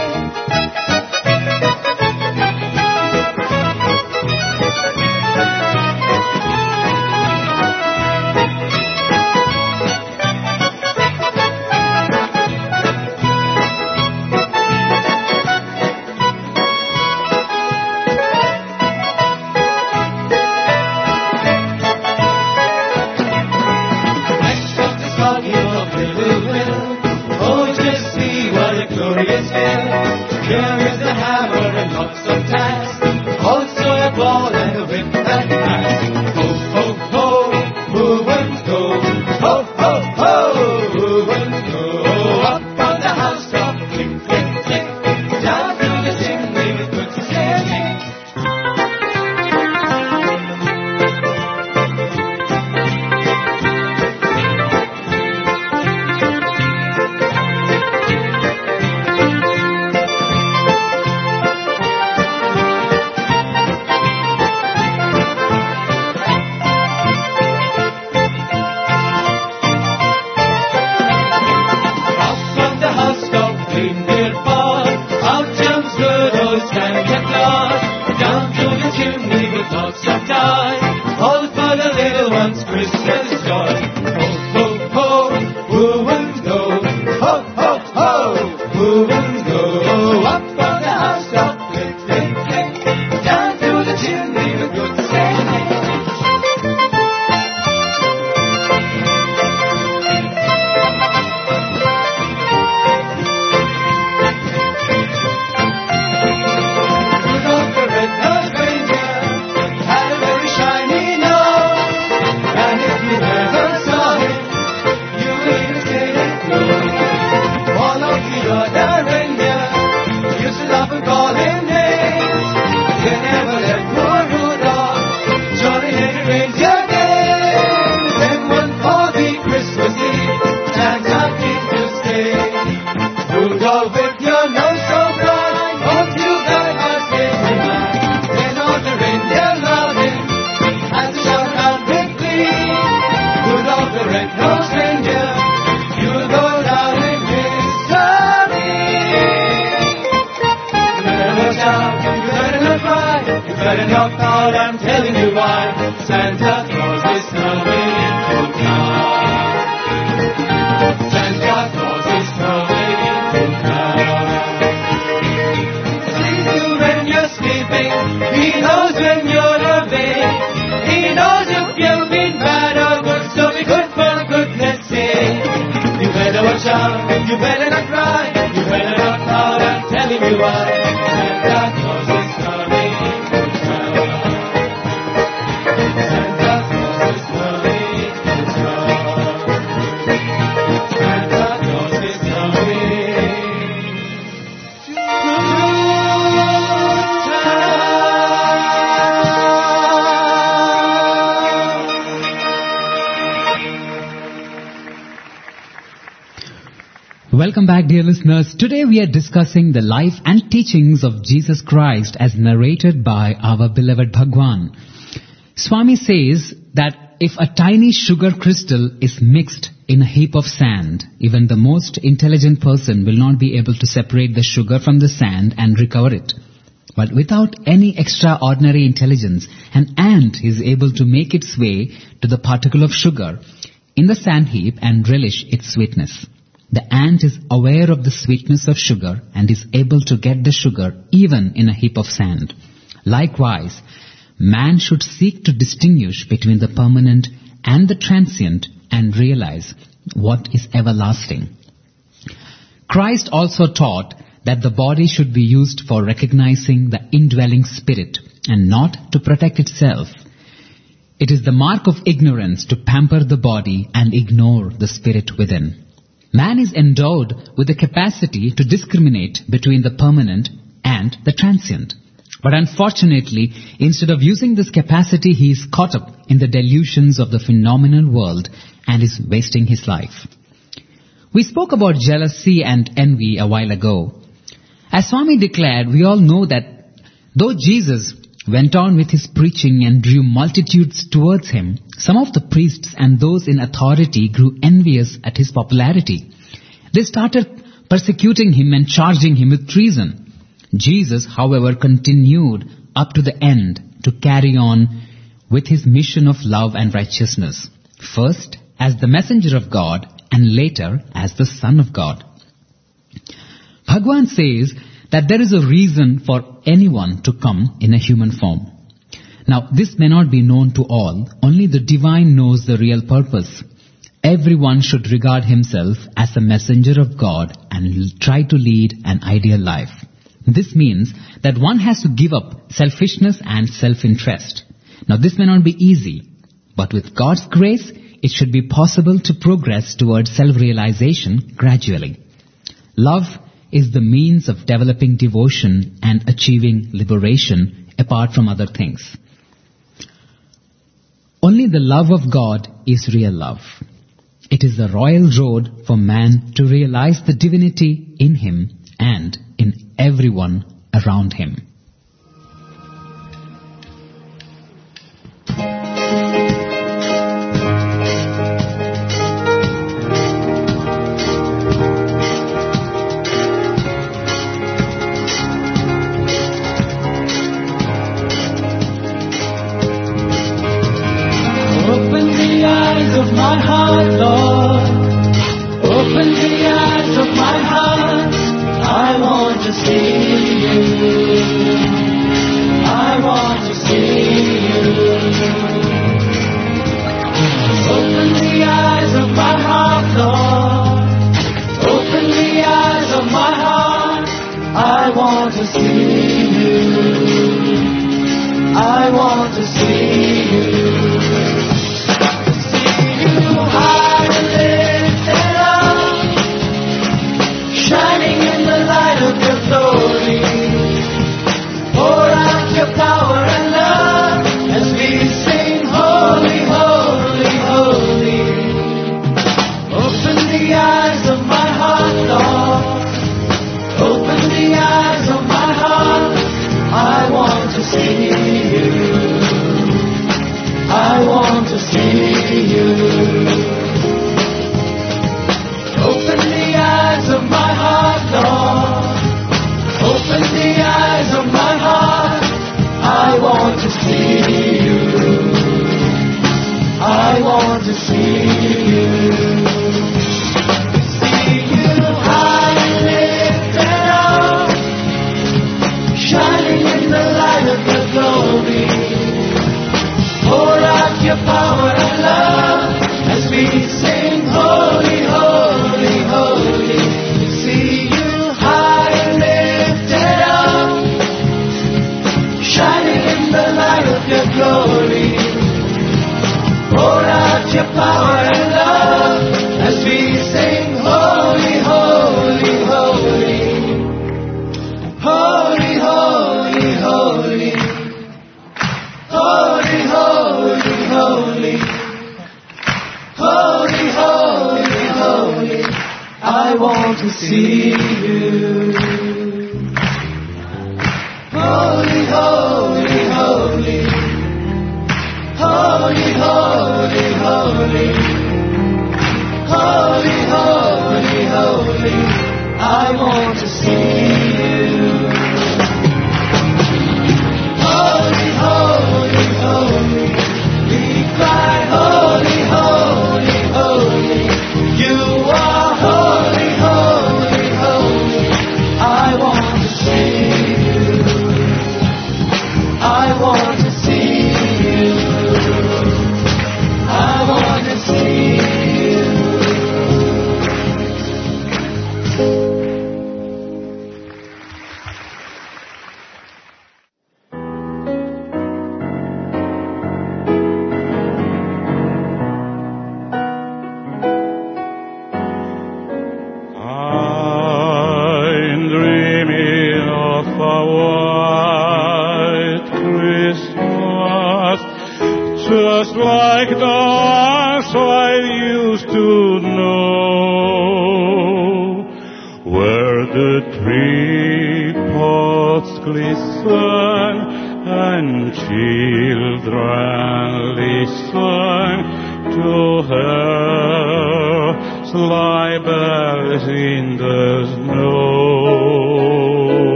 Next comes the stocking of little Will. Oh, just see what a glorious hill. Here is the hammer and lots of tacks. Also a ball and a whip and axe. Ho, ho, ho, who wouldn't go? Ho, ho, ho, who wouldn't go up on the housetop, click, click, click, down through the chimney with good sailing. Welcome back, dear listeners. Today we are discussing the life and teachings of Jesus Christ as narrated by our beloved Bhagwan. Swami says that if a tiny sugar crystal is mixed in a heap of sand, even the most intelligent person will not be able to separate the sugar from the sand and recover it. But without any extraordinary intelligence, an ant is able to make its way to the particle of sugar in the sand heap and relish its sweetness. The ant is aware of the sweetness of sugar and is able to get the sugar even in a heap of sand. Likewise, man should seek to distinguish between the permanent and the transient and realize what is everlasting. Christ also taught that the body should be used for recognizing the indwelling spirit and not to protect itself. It is the mark of ignorance to pamper the body and ignore the spirit within. Man is endowed with the capacity to discriminate between the permanent and the transient. But unfortunately, instead of using this capacity, he is caught up in the delusions of the phenomenal world and is wasting his life. We spoke about jealousy and envy a while ago. As Swami declared, we all know that though Jesus went on with his preaching and drew multitudes towards him, some of the priests and those in authority grew envious at his popularity. They started persecuting him and charging him with treason. Jesus, however, continued up to the end to carry on with his mission of love and righteousness, first as the messenger of God and later as the Son of God. Bhagwan says that there is a reason for anyone to come in a human form. Now, this may not be known to all. Only the divine knows the real purpose. Everyone should regard himself as a messenger of God and try to lead an ideal life. This means that one has to give up selfishness and self-interest. Now, this may not be easy, but with God's grace, it should be possible to progress towards self-realization gradually. Love is the means of developing devotion and achieving liberation apart from other things. Only the love of God is real love. It is the royal road for man to realize the divinity in him and in everyone around him.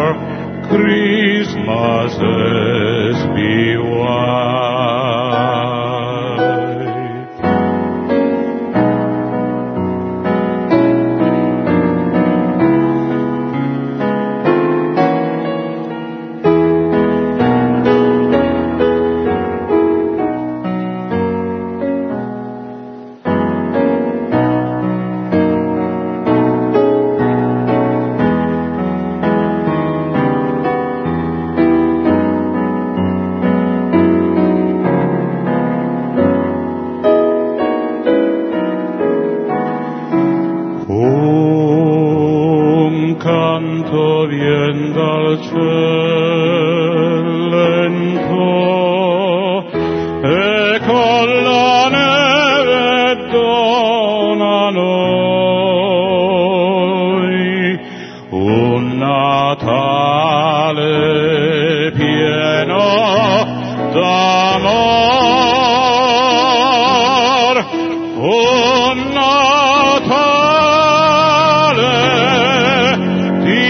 Christmases be wide. eccellento e con la neve dona noi un Natale pieno d'amor, un Natale di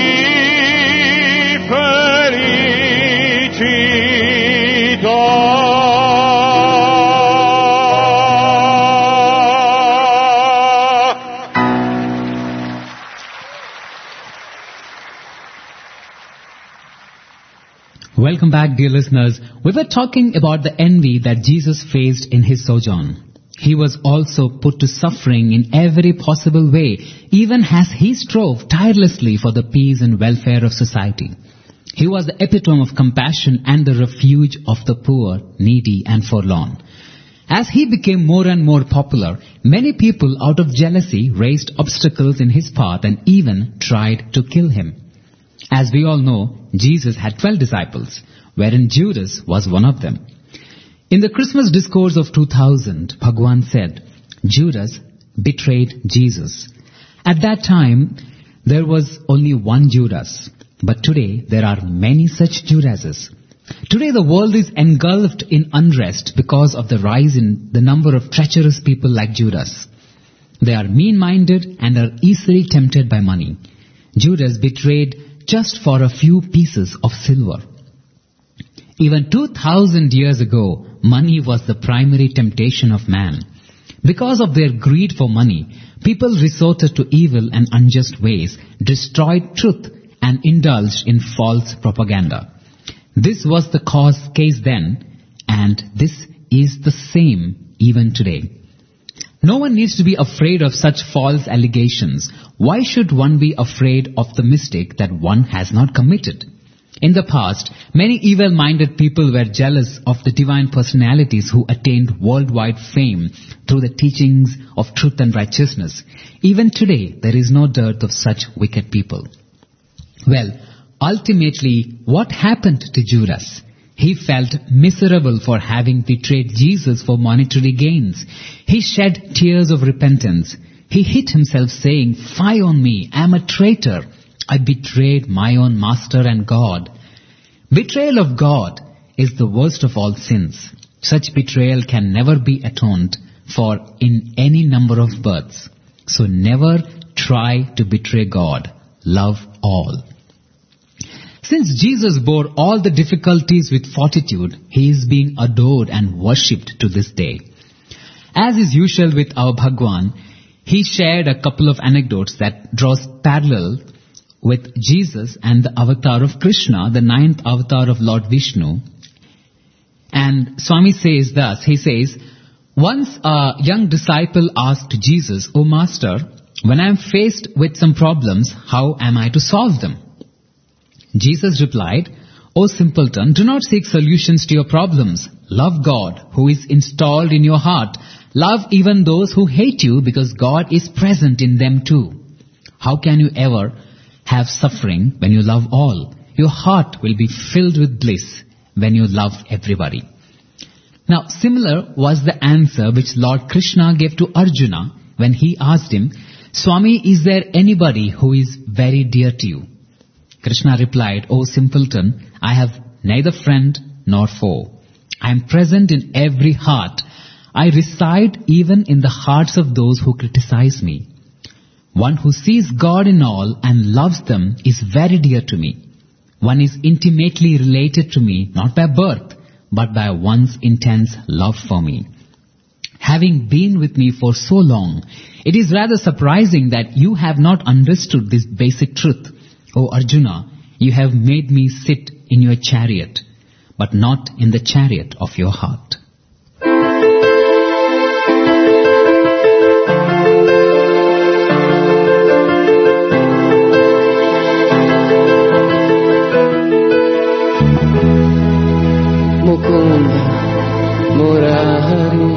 Welcome back, dear listeners. We were talking about the envy that Jesus faced in his sojourn. He was also put to suffering in every possible way, even as he strove tirelessly for the peace and welfare of society. He was the epitome of compassion and the refuge of the poor, needy and forlorn. As he became more and more popular, many people out of jealousy raised obstacles in his path and even tried to kill him. As we all know, Jesus had twelve disciples, wherein Judas was one of them. In the Christmas discourse of two thousand, Bhagwan said, Judas betrayed Jesus. At that time, there was only one Judas, but today there are many such Judases. Today the world is engulfed in unrest because of the rise in the number of treacherous people like Judas. They are mean-minded and are easily tempted by money. Judas betrayed just for a few pieces of silver. Even two thousand years ago, money was the primary temptation of man. Because of their greed for money, people resorted to evil and unjust ways, destroyed truth, and indulged in false propaganda. This was the cause case then, and this is the same even today. No one needs to be afraid of such false allegations. Why should one be afraid of the mistake that one has not committed? In the past, many evil-minded people were jealous of the divine personalities who attained worldwide fame through the teachings of truth and righteousness. Even today, there is no dearth of such wicked people. Well, ultimately, what happened to Judas? He felt miserable for having betrayed Jesus for monetary gains. He shed tears of repentance. He hit himself saying, "Fie on me, I am a traitor. I betrayed my own master and God." Betrayal of God is the worst of all sins. Such betrayal can never be atoned for in any number of births. So never try to betray God. Love all. Since Jesus bore all the difficulties with fortitude, he is being adored and worshipped to this day. As is usual with our Bhagwan, he shared a couple of anecdotes that draws parallel with Jesus and the avatar of Krishna, the ninth avatar of Lord Vishnu. And Swami says thus, he says, once a young disciple asked Jesus, "O Master, when I am faced with some problems, how am I to solve them?" Jesus replied, "O simpleton, do not seek solutions to your problems. Love God, who is installed in your heart. Love even those who hate you, because God is present in them too. How can you ever have suffering when you love all? Your heart will be filled with bliss when you love everybody." Now, similar was the answer which Lord Krishna gave to Arjuna when he asked him, "Swami, is there anybody who is very dear to you?" Krishna replied, "O simpleton, I have neither friend nor foe. I am present in every heart. I reside even in the hearts of those who criticize me. One who sees God in all and loves them is very dear to me. One is intimately related to me, not by birth, but by one's intense love for me. Having been with me for so long, it is rather surprising that you have not understood this basic truth. O Arjuna, you have made me sit in your chariot, but not in the chariot of your heart." Mukunda Murari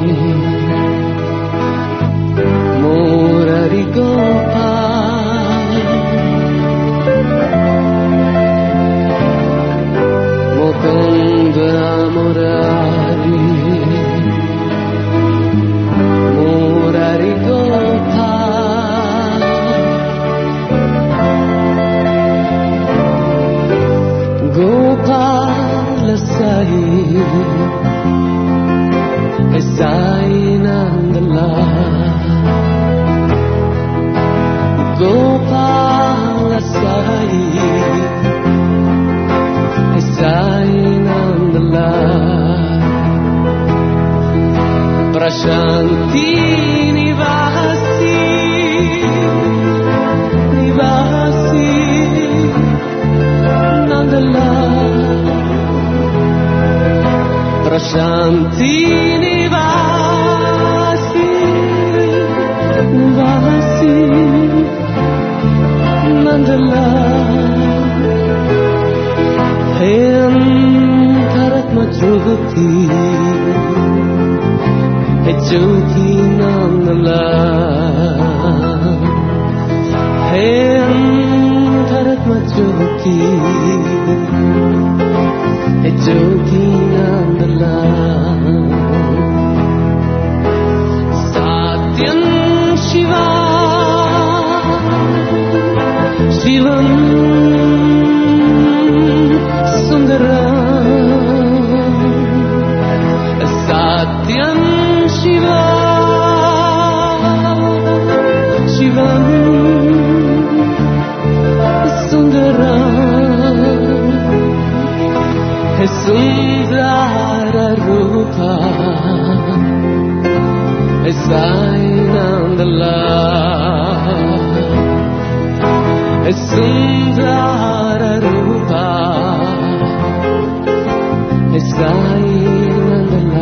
Murari Gopal Prashanti Nivasi, Nivasi, Mandala, Hey Antaratma Jyoti, Hey Jyoti Nandala, Hey Antaratma Jyoti, Hey Jyoti Nandala, Satyam Shiva, Shivam Sundaram, Satyam Shiva, Shivam Sundaram, Sundara Rupa, Sainandala, Sundara Rupa, Sainandala.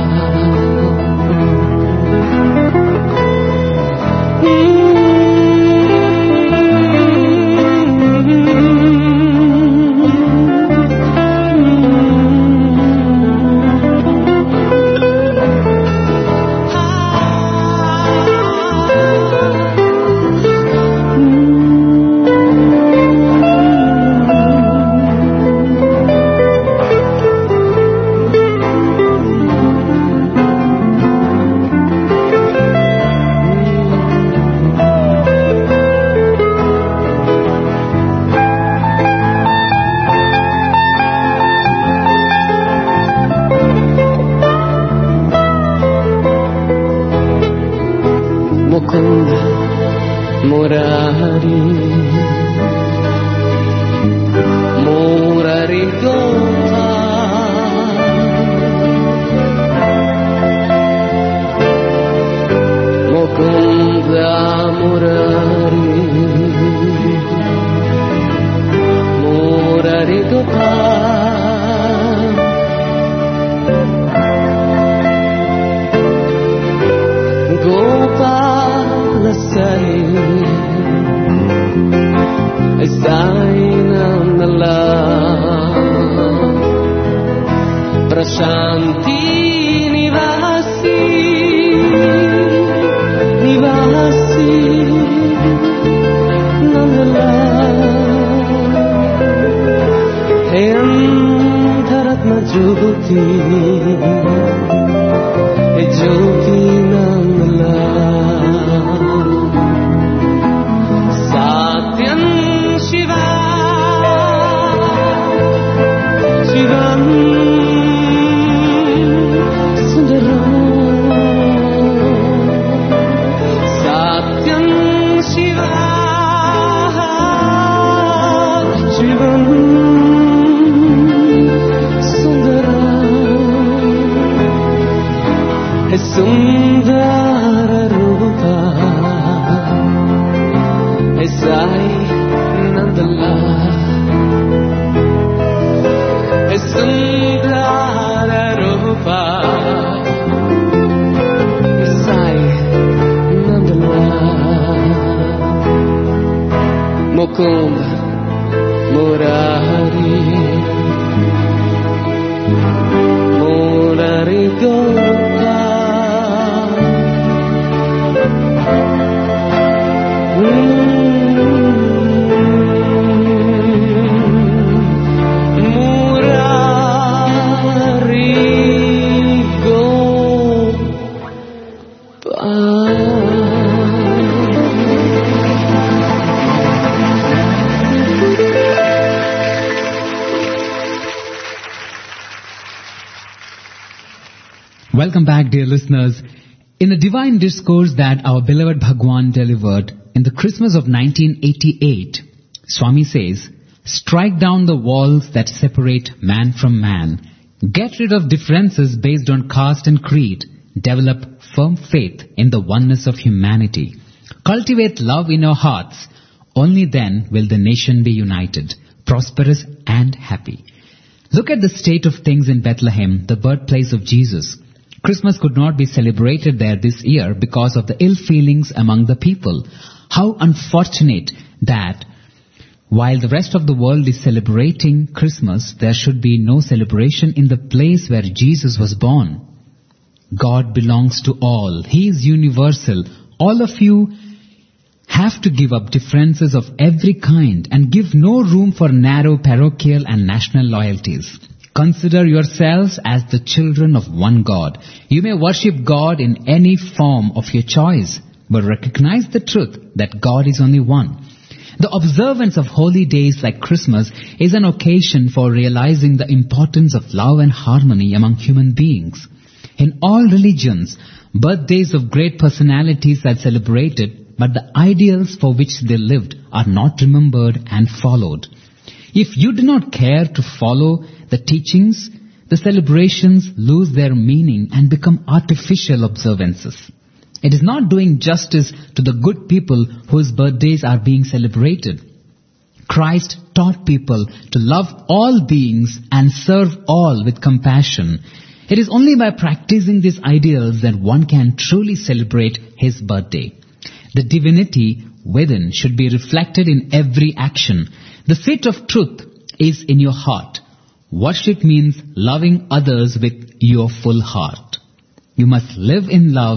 Mukunda Murari, Murari Gopal, Mukunda Murari, Murari Gopal, Gopal Sai, Sainandala, Prashanti Nivasi, Nivasi, Nandala, Hey Antaratma Jyoti, Hey Jyoti Nandala, Satyam Shiva, Shivam Sundaram, Satyam Shiva, Shivam Sundaram, Sundara Rupa, Sainandala, Sundara Rupa, Sainandala, Mukunda Murari, Murari Gopal, Welcome back, dear listeners. In a divine discourse that our beloved Bhagwan delivered in the Christmas of nineteen eighty-eight, Swami says, strike down the walls that separate man from man, get rid of differences based on caste and creed, develop firm faith in the oneness of humanity, cultivate love in our hearts. Only then will the nation be united, prosperous and happy. Look at the state of things in Bethlehem, the birthplace of Jesus. Christmas could not be celebrated there this year because of the ill feelings among the people. How unfortunate that while the rest of the world is celebrating Christmas, there should be no celebration in the place where Jesus was born. God belongs to all. He is universal. All of you have to give up differences of every kind and give no room for narrow parochial and national loyalties. Consider yourselves as the children of one God. You may worship God in any form of your choice, but recognize the truth that God is only one. The observance of holy days like Christmas is an occasion for realizing the importance of love and harmony among human beings. In all religions, birthdays of great personalities are celebrated, but the ideals for which they lived are not remembered and followed. If you do not care to follow the teachings, the celebrations lose their meaning and become artificial observances. It is not doing justice to the good people whose birthdays are being celebrated. Christ taught people to love all beings and serve all with compassion. It is only by practicing these ideals that one can truly celebrate his birthday. The divinity within should be reflected in every action. The seat of truth is in your heart. Worship means loving others with your full heart. You must live in love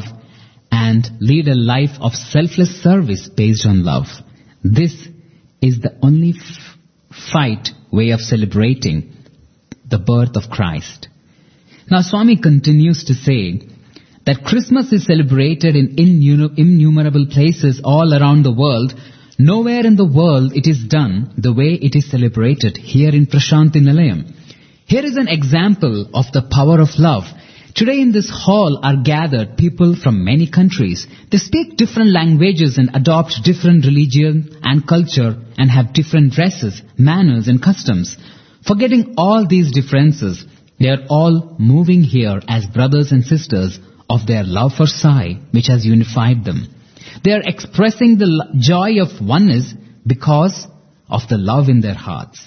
and lead a life of selfless service based on love. This is the only f- fight way of celebrating the birth of Christ. Now Swami continues to say that Christmas is celebrated in innumerable places all around the world. Nowhere in the world it is done the way it is celebrated here in Prashanti Nilayam. Here is an example of the power of love. Today in this hall are gathered people from many countries. They speak different languages and adopt different religion and culture and have different dresses, manners and customs. Forgetting all these differences, they are all moving here as brothers and sisters of their love for Sai, which has unified them. They are expressing the joy of oneness because of the love in their hearts.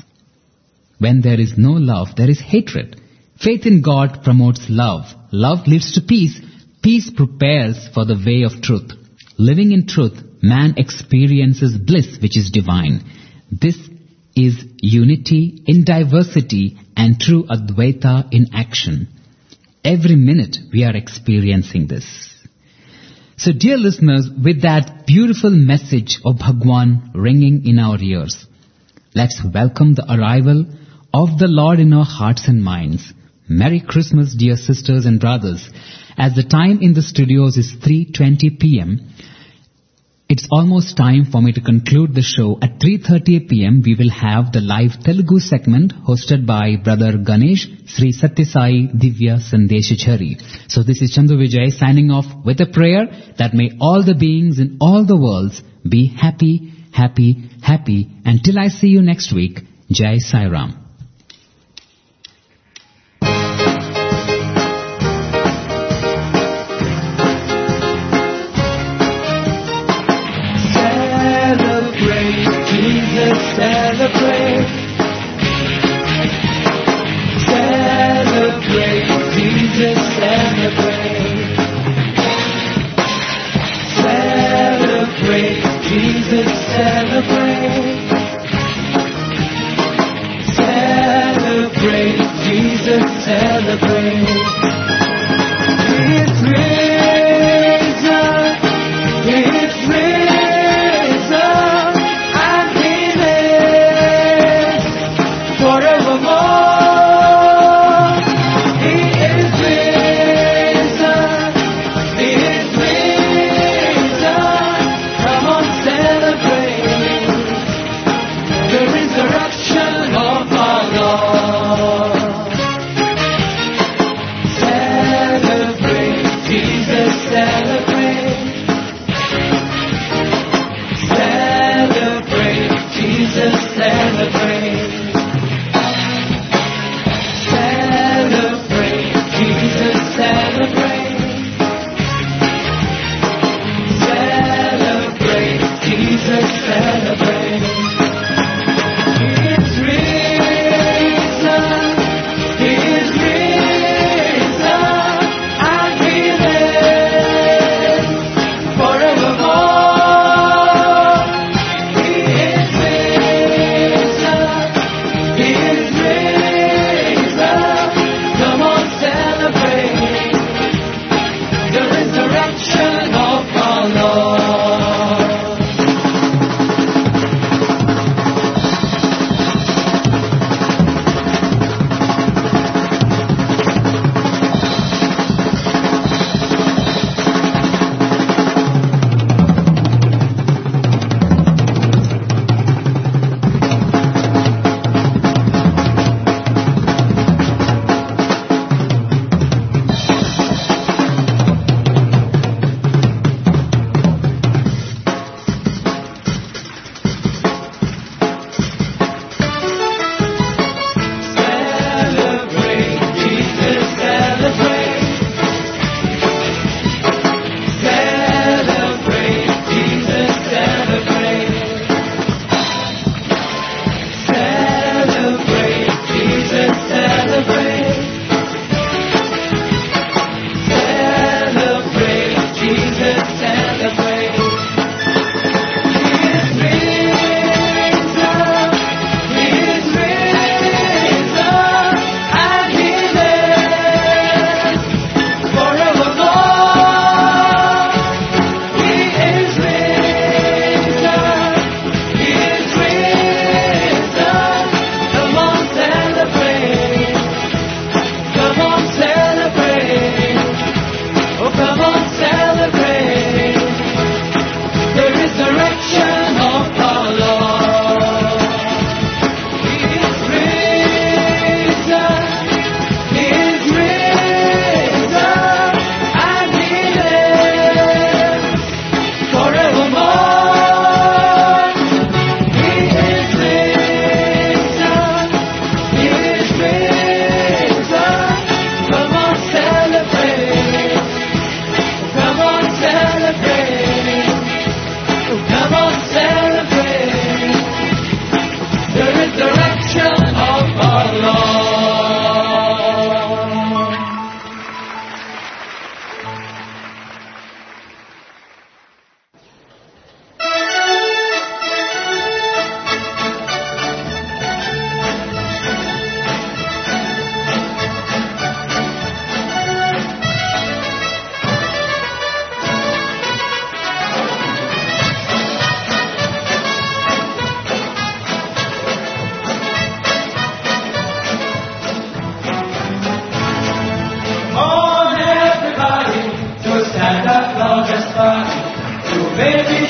When there is no love, there is hatred. Faith in God promotes love. Love leads to peace. Peace prepares for the way of truth. Living in truth, man experiences bliss which is divine. This is unity in diversity and true Advaita in action. Every minute we are experiencing this. So dear listeners, with that beautiful message of Bhagwan ringing in our ears, let's welcome the arrival of the Lord in our hearts and minds. Merry Christmas, dear sisters and brothers. As the time in the studios is three twenty p.m., it's almost time for me to conclude the show. At three thirty p.m., we will have the live Telugu segment hosted by Brother Ganesh, Sri Satyasai Divya Sandeshachari. So this is Chandu Vijay signing off with a prayer that may all the beings in all the worlds be happy, happy, happy. Until I see you next week, Jai Sai Ram. Celebrate, celebrate, Jesus, celebrate. Celebrate, Jesus, celebrate. Celebrate, Jesus, celebrate. It's risen, it's risen, and He lives forevermore. He is risen, He is risen. Come on, celebrate the resurrection of our Lord. Celebrate, Jesus, celebrate. Celebrate, Jesus, celebrate. Celebrate, Jesus, celebrate. Celebrate, Jesus, celebrate. It's risen,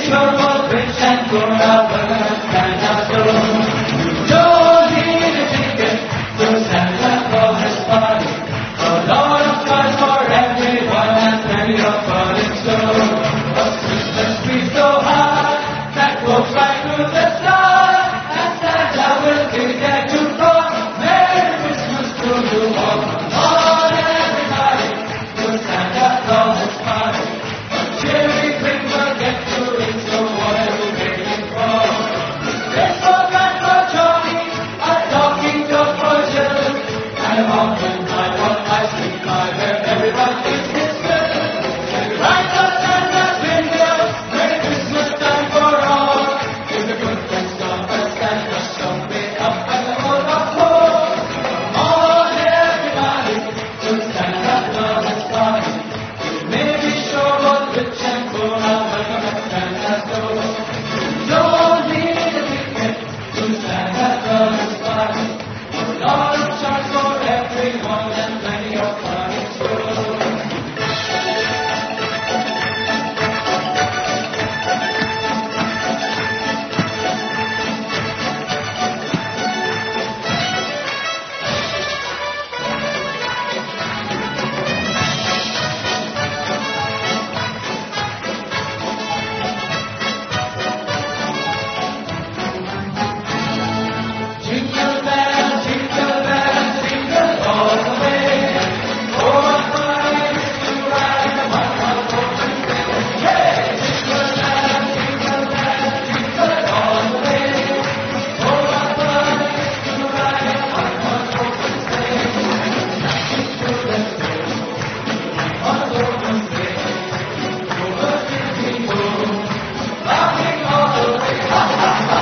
sure was rich and poor, our birds and our stone. You don't need a ticket to Santa Claus's party. A lot of toys for everyone and plenty of fun in store. A Christmas tree so high that goes right through the sky, and Santa will be there to rock. Merry Christmas to you all. Come on everybody to Santa Claus's party. A cheery drink will get you in, so what are you waiting for? This for Grandpa Johnny, a talking dog for Jill, and a mountain high one ice cream pie where everyone eats his fill. Right on Santa's window, Merry Christmas time for all. If the good friends come and Santa show me up and the whole of home. Come on everybody to Santa Claus's party. You may be sure what rich and poor are welcome at Santa's door. You don't need a ticket to Santa Claus's party. A lot of charts for everyone and plenty of fun in store. Jingle bells, jingle bells, jingle all the way. Oh, what fun it is to ride in a one-horse open sleigh. Hey, jingle bells, jingle bells, jingle all the way. Oh, what fun it is to ride in a one-horse open sleigh. Dashing through the snow, one-horse open sleigh. Over Disney Moon, laughing all the way. Ha ha ha!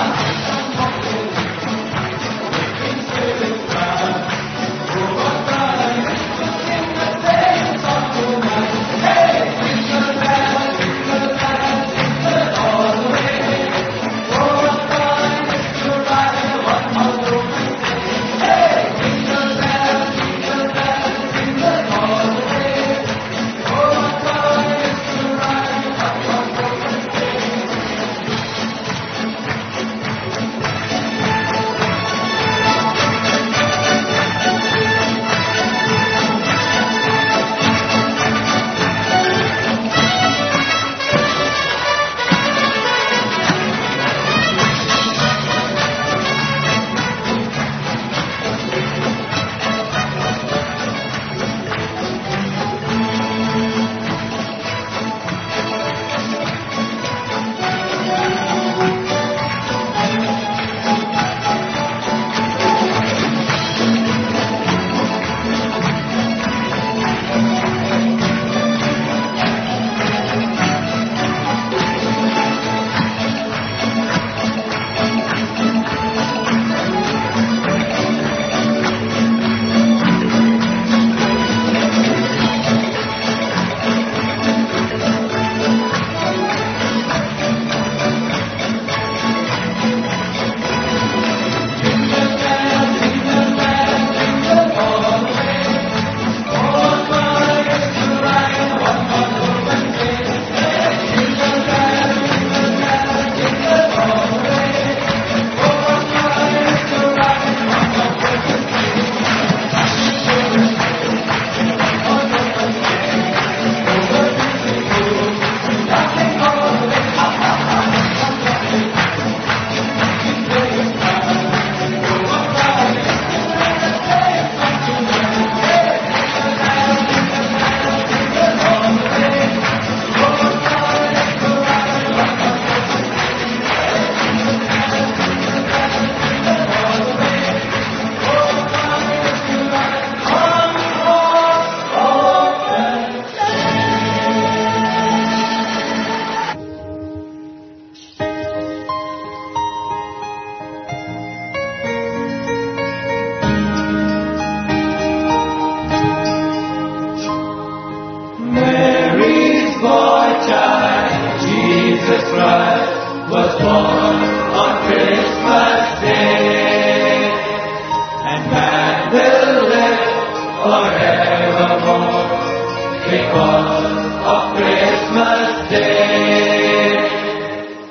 because of Christmas Day.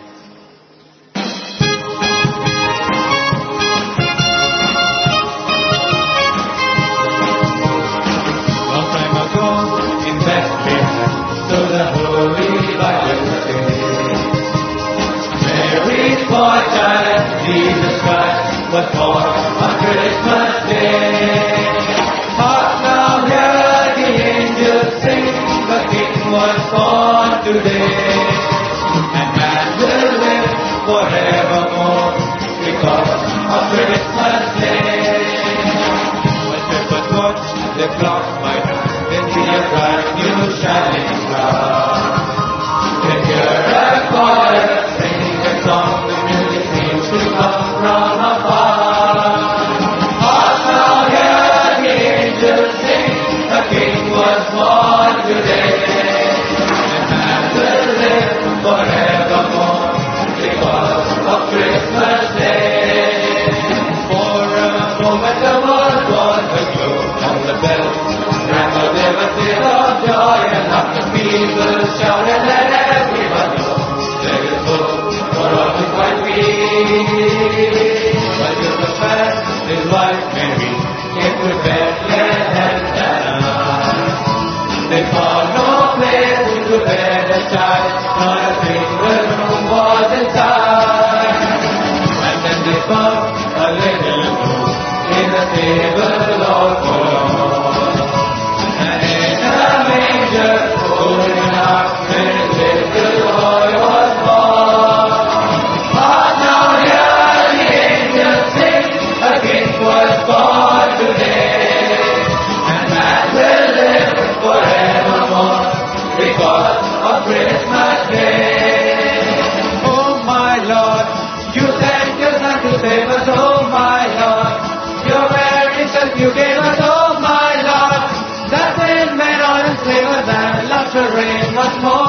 was born on Christmas Day. Hark now, hear the angels sing, the King was born today. And man will live forevermore because of Christmas Day. When shepherds watch the clock by night, they see a bright new shining star. They hear a choir singing a song, the music seems to come from afar. Hark now, hear the angels sing, the King was born today. And man will live forevermore because of Christmas Day. For a moment the world was aglow, and the bells rang out there a tale of joy, and lots of people shouted, let everyone know there is hope for all who find peace. But just the fact his wife Mary came to Bethlehem tonight. They found no place to bear the child, not a single room was inside. And then they found a little room in a stable all forlorn. And in a manger, holding an ark, where a little boy was born. Hark now, hear the angels sing, a King was born today. And man will live forevermore because of Christmas Day. Oh my Lord, you sent your Son to save us, oh my Lord. Your very self you gave us, oh my Lord. That when men all enslaved us and love to reign once more.